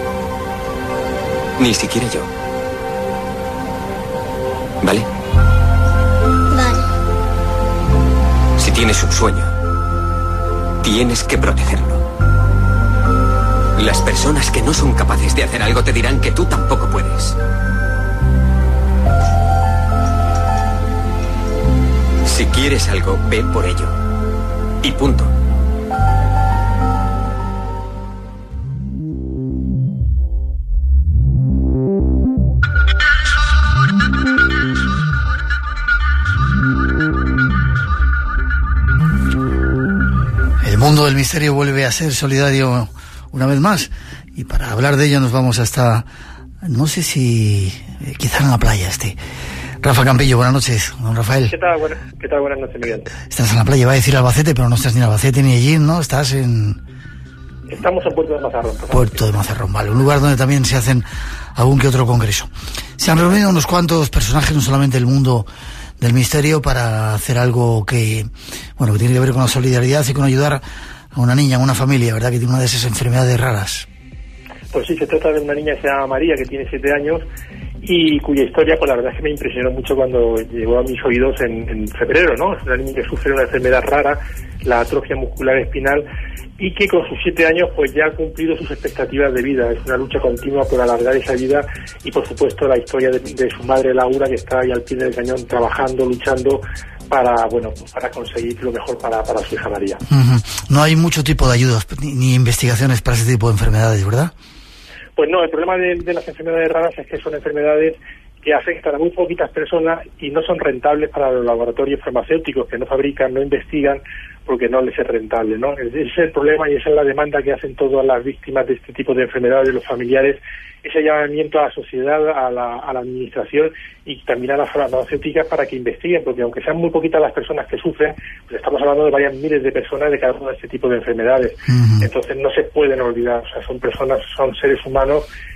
Ni siquiera yo. ¿Vale? Vale. Si tienes un sueño, tienes que protegerlo. Las personas que no son capaces de hacer algo te dirán que tú tampoco puedes. Si quieres algo, ve por ello. Y punto. El mundo del misterio vuelve a ser solidario una vez más, y para hablar de ello nos vamos hasta, no sé si quizá en la playa Rafa Campillo. Buenas noches, don Rafael. ¿Qué tal? Buenas noches, Miguel. Estás en la playa, iba a decir Albacete, pero no estás ni en Albacete ni allí, ¿no? Estás en... Estamos en Puerto de Mazarrón. Puerto de Mazarrón, vale, un lugar donde también se hacen algún que otro congreso. Se han reunido unos cuantos personajes, no solamente del mundo del misterio, para hacer algo que tiene que ver con la solidaridad y con ayudar a una niña, a una familia, ¿verdad?, que tiene una de esas enfermedades raras. Pues sí, se trata de una niña que se llama María, que tiene 7 años, y cuya historia, pues la verdad es que me impresionó mucho cuando llegó a mis oídos en febrero, ¿no? Es una niña que sufre una enfermedad rara, la atrofia muscular espinal, y que con sus 7 años pues ya ha cumplido sus expectativas de vida. Es una lucha continua por alargar esa vida, y por supuesto la historia de su madre Laura, que está ahí al pie del cañón trabajando, luchando para conseguir lo mejor para su hija María. Uh-huh. No hay mucho tipo de ayudas ni investigaciones para ese tipo de enfermedades, ¿verdad? Pues no, el problema de las enfermedades raras es que son enfermedades que afectan a muy poquitas personas y no son rentables para los laboratorios farmacéuticos, que no fabrican, no investigan, porque no les es rentable, ¿no? Ese es el problema, y esa es la demanda que hacen todas las víctimas de este tipo de enfermedades, los familiares, ese llamamiento a la sociedad, a la administración y también a las farmacéuticas para que investiguen, porque aunque sean muy poquitas las personas que sufren, pues estamos hablando de varias miles de personas de cada uno de este tipo de enfermedades. Uh-huh. Entonces no se pueden olvidar, o sea, son personas, son seres humanos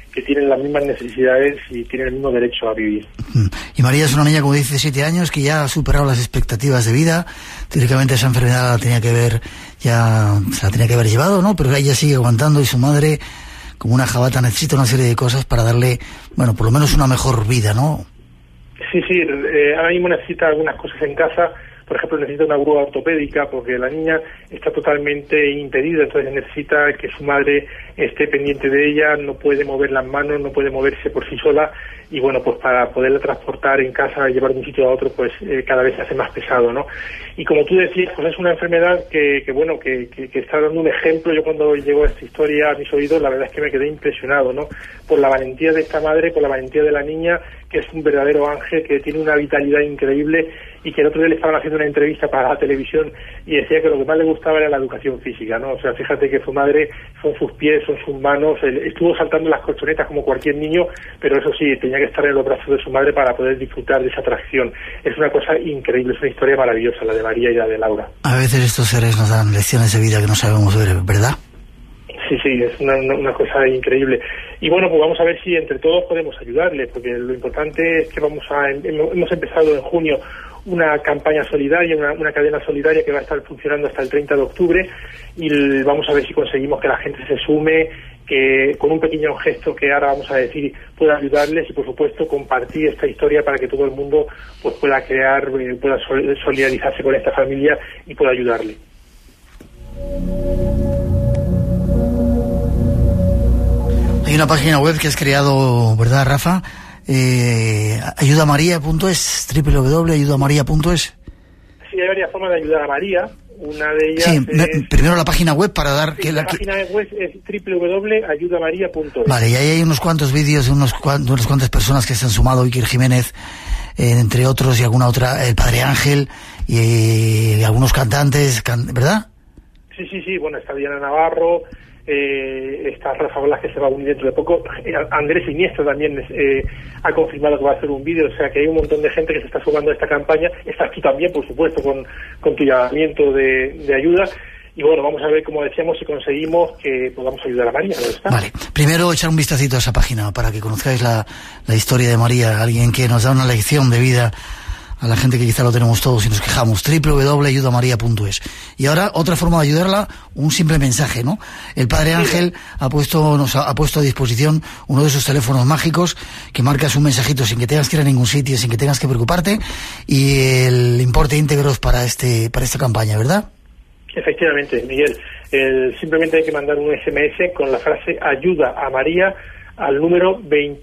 que tienen las mismas necesidades y tienen el mismo derecho a vivir. Y María es una niña, como dice, de 17 años, que ya ha superado las expectativas de vida. Teóricamente esa enfermedad se la tenía que haber llevado, ¿no? Pero ella sigue aguantando y su madre, como una jabata, necesita una serie de cosas para darle, bueno, por lo menos una mejor vida, ¿no? Sí, ahora mismo necesita algunas cosas en casa. Por ejemplo, necesita una grúa ortopédica porque la niña está totalmente impedida, entonces necesita que su madre esté pendiente de ella, no puede mover las manos, no puede moverse por sí sola, y bueno, pues para poderla transportar en casa y llevar de un sitio a otro, pues cada vez se hace más pesado, ¿no? Y como tú decías, pues es una enfermedad que está dando un ejemplo. Yo cuando llegó esta historia a mis oídos, la verdad es que me quedé impresionado, ¿no? Por la valentía de esta madre, por la valentía de la niña, que es un verdadero ángel, que tiene una vitalidad increíble, y que el otro día le estaban haciendo una entrevista para la televisión y decía que lo que más le gustaba era la educación física, ¿no? O sea, fíjate que su madre son sus pies, son sus manos, estuvo saltando las colchonetas como cualquier niño, pero eso sí, tenía que estar en los brazos de su madre para poder disfrutar de esa atracción. Es una cosa increíble, es una historia maravillosa, la de María y la de Laura. A veces estos seres nos dan lecciones de vida que no sabemos ver, ¿verdad? Sí, es una cosa increíble. Y bueno, pues vamos a ver si entre todos podemos ayudarle, porque lo importante es que hemos empezado en junio una campaña solidaria, una cadena solidaria que va a estar funcionando hasta el 30 de octubre, y vamos a ver si conseguimos que la gente se sume, que con un pequeño gesto que ahora vamos a decir pueda ayudarles, y por supuesto compartir esta historia para que todo el mundo pues pueda solidarizarse con esta familia y pueda ayudarle. Hay una página web que has creado, ¿verdad, Rafa? Ayudamaria.es, www.ayudamaria.es. Sí, hay varias formas de ayudar a María. Una de ellas primero la página web para dar... la página web es www.ayudamaria.es. Vale, y ahí hay unos cuantos vídeos de unas cuantas personas que se han sumado, Iker Jiménez, entre otros, y alguna otra, el Padre Ángel, y algunos cantantes, ¿verdad? Sí, bueno, está Diana Navarro, está Rafa Blas, que se va a unir dentro de poco, Andrés Iniesta también ha confirmado que va a hacer un vídeo, o sea que hay un montón de gente que se está sumando a esta campaña. Estás tú también, por supuesto, con tu llamamiento de ayuda, y bueno, vamos a ver, como decíamos, si conseguimos que podamos ayudar a María, ¿no está? Vale, primero echar un vistacito a esa página para que conozcáis la historia de María, alguien que nos da una lección de vida a la gente que quizá lo tenemos todos y nos quejamos. www.ayudamaria.es. Y ahora, otra forma de ayudarla, un simple mensaje, ¿no? El Padre Ángel nos ha puesto a disposición uno de esos teléfonos mágicos que marcas un mensajito sin que tengas que ir a ningún sitio, sin que tengas que preocuparte, y el importe íntegro es para esta campaña, ¿verdad? Efectivamente, Miguel. Simplemente hay que mandar un SMS con la frase ayuda a María al número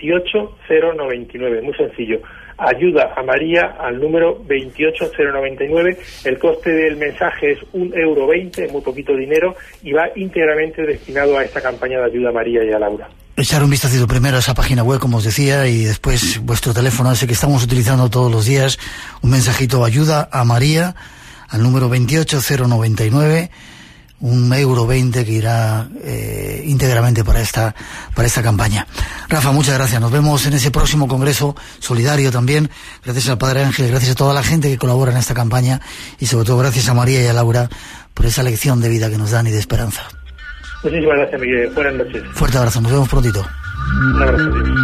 28099. Muy sencillo. Ayuda a María al número 28099. El coste del mensaje es €1,20, muy poquito dinero, y va íntegramente destinado a esta campaña de ayuda a María y a Laura. Echar un vistacito primero a esa página web, como os decía, y después vuestro teléfono ese que estamos utilizando todos los días, un mensajito ayuda a María al número 28099, €1,20 que irá íntegramente para esta campaña. Rafa, muchas gracias. Nos vemos en ese próximo congreso solidario también. Gracias al Padre Ángel, gracias a toda la gente que colabora en esta campaña, y sobre todo gracias a María y a Laura por esa lección de vida que nos dan y de esperanza. Muchísimas gracias, Miguel. Buenas noches. Fuerte abrazo. Nos vemos prontito. Un abrazo. Adiós.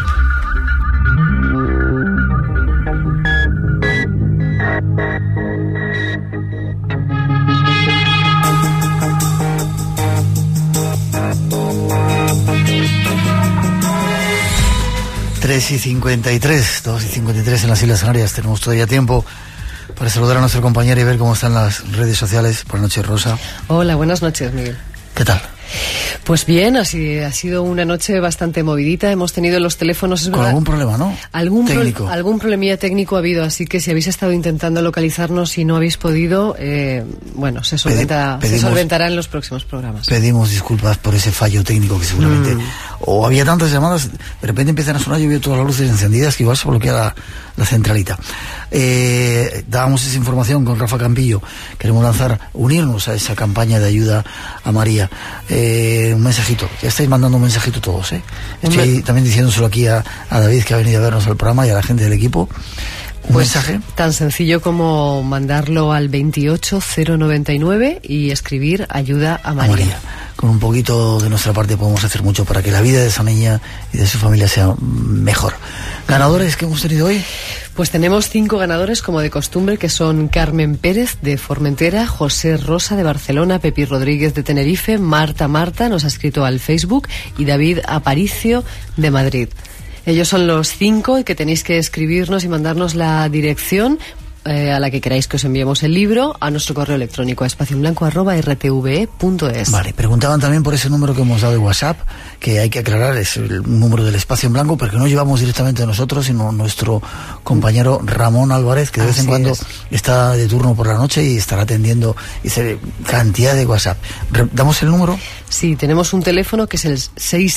3:53, 2:53 en las Islas Canarias. Tenemos todavía tiempo para saludar a nuestra compañera y ver cómo están las redes sociales. Buenas noches, Rosa. Hola, buenas noches, Miguel. ¿Qué tal? Pues bien, ha sido una noche bastante movidita. Hemos tenido los teléfonos... Con algún problema, ¿no? Algún problemilla técnico ha habido, así que si habéis estado intentando localizarnos y no habéis podido, se solventará en los próximos programas. Pedimos disculpas por ese fallo técnico que seguramente... O había tantas llamadas, de repente empiezan a sonar, yo veo todas las luces encendidas, que igual se bloquea la centralita. Dábamos esa información con Rafa Campillo. Queremos unirnos a esa campaña de ayuda a María. Un mensajito, ya estáis mandando un mensajito todos, Estoy también diciéndoselo aquí a David, que ha venido a vernos al programa, y a la gente del equipo. Un mensaje tan sencillo como mandarlo al 28099 y escribir ayuda a María. con un poquito de nuestra parte podemos hacer mucho para que la vida de esa niña y de su familia sea mejor. ¿Ganadores que hemos tenido hoy? Pues tenemos 5 ganadores, como de costumbre, que son Carmen Pérez de Formentera, José Rosa de Barcelona, Pepi Rodríguez de Tenerife, Marta nos ha escrito al Facebook, y David Aparicio de Madrid. Ellos son los 5 y que tenéis que escribirnos y mandarnos la dirección a la que queráis que os enviemos el libro, a nuestro correo electrónico espacioenblanco@rtve.es. Vale, preguntaban también por ese número que hemos dado de WhatsApp, que hay que aclarar, es el número del Espacio en Blanco, porque no llevamos directamente nosotros, sino nuestro compañero Ramón Álvarez, que de vez en cuando está de turno por la noche y estará atendiendo cantidad de WhatsApp. ¿Damos el número? Sí, tenemos un teléfono que es el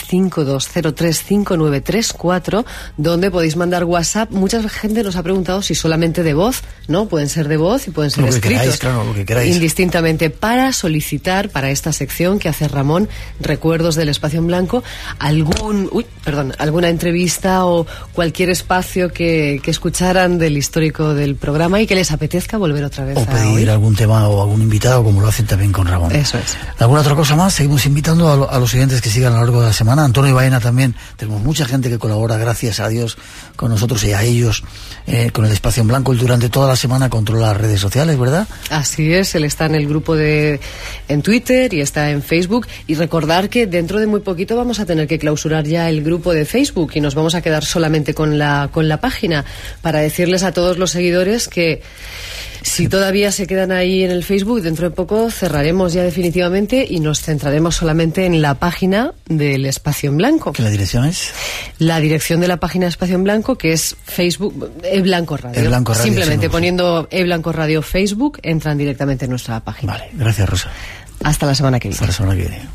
652035934, donde podéis mandar WhatsApp. Mucha gente nos ha preguntado si solamente de voz, ¿no? Pueden ser de voz y pueden ser escritos. Queráis, claro, lo que queráis. Indistintamente, para solicitar para esta sección que hace Ramón, Recuerdos del Espacio en Blanco, alguna entrevista o cualquier espacio que escucharan del histórico del programa y que les apetezca volver otra vez o pedir algún tema o algún invitado, como lo hacen también con Ramón. Eso es. ¿Alguna otra cosa más? Seguimos invitando a los oyentes que sigan a lo largo de la semana. Antonio Baena también, tenemos mucha gente que colabora, gracias a Dios, con nosotros y a ellos, con el Espacio en Blanco. Él durante toda la semana controla las redes sociales, ¿verdad? Así es, él está en el grupo en Twitter y está en Facebook. Y recordar que dentro de muy poquito vamos a tener que clausurar ya el grupo de Facebook y nos vamos a quedar solamente con la página, para decirles a todos los seguidores que si todavía se quedan ahí en el Facebook, dentro de poco cerraremos ya definitivamente y nos centraremos solamente en la página del Espacio en Blanco. ¿Qué la dirección es? La dirección de la página de Espacio en Blanco, que es Facebook, eBlanco Radio. eBlanco Radio. Simplemente poniendo eBlanco Radio Facebook, entran directamente en nuestra página. Vale, gracias, Rosa. Hasta la semana que viene. Hasta la semana que viene.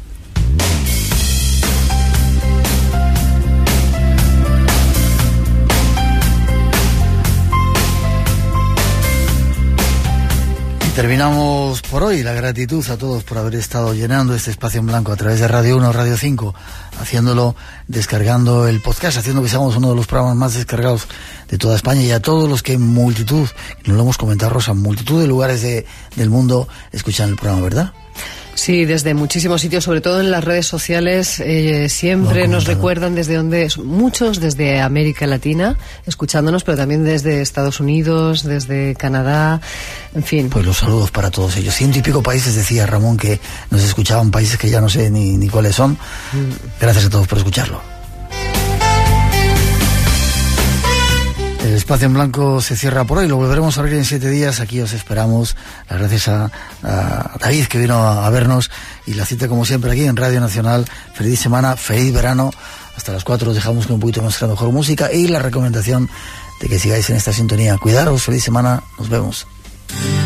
Terminamos por hoy. La gratitud a todos por haber estado llenando este Espacio en Blanco a través de Radio 1, Radio 5, haciéndolo, descargando el podcast, haciendo que seamos uno de los programas más descargados de toda España, y a todos los que en multitud, nos lo hemos comentado, Rosa, multitud de lugares del mundo escuchan el programa, ¿verdad? Sí, desde muchísimos sitios, sobre todo en las redes sociales, siempre nos recuerdan desde donde, muchos desde América Latina, escuchándonos, pero también desde Estados Unidos, desde Canadá, en fin. Pues los saludos para todos ellos. 100 y pico países, decía Ramón, que nos escuchaban, países que ya no sé ni cuáles son. Gracias a todos por escucharlo. El Espacio en Blanco se cierra por hoy, lo volveremos a abrir en 7 días, aquí os esperamos. Las gracias a David, que vino a vernos, y la cita como siempre aquí en Radio Nacional. Feliz semana, feliz verano, hasta las 4 os dejamos con un poquito más de la mejor música y la recomendación de que sigáis en esta sintonía. Cuidaros, feliz semana, nos vemos.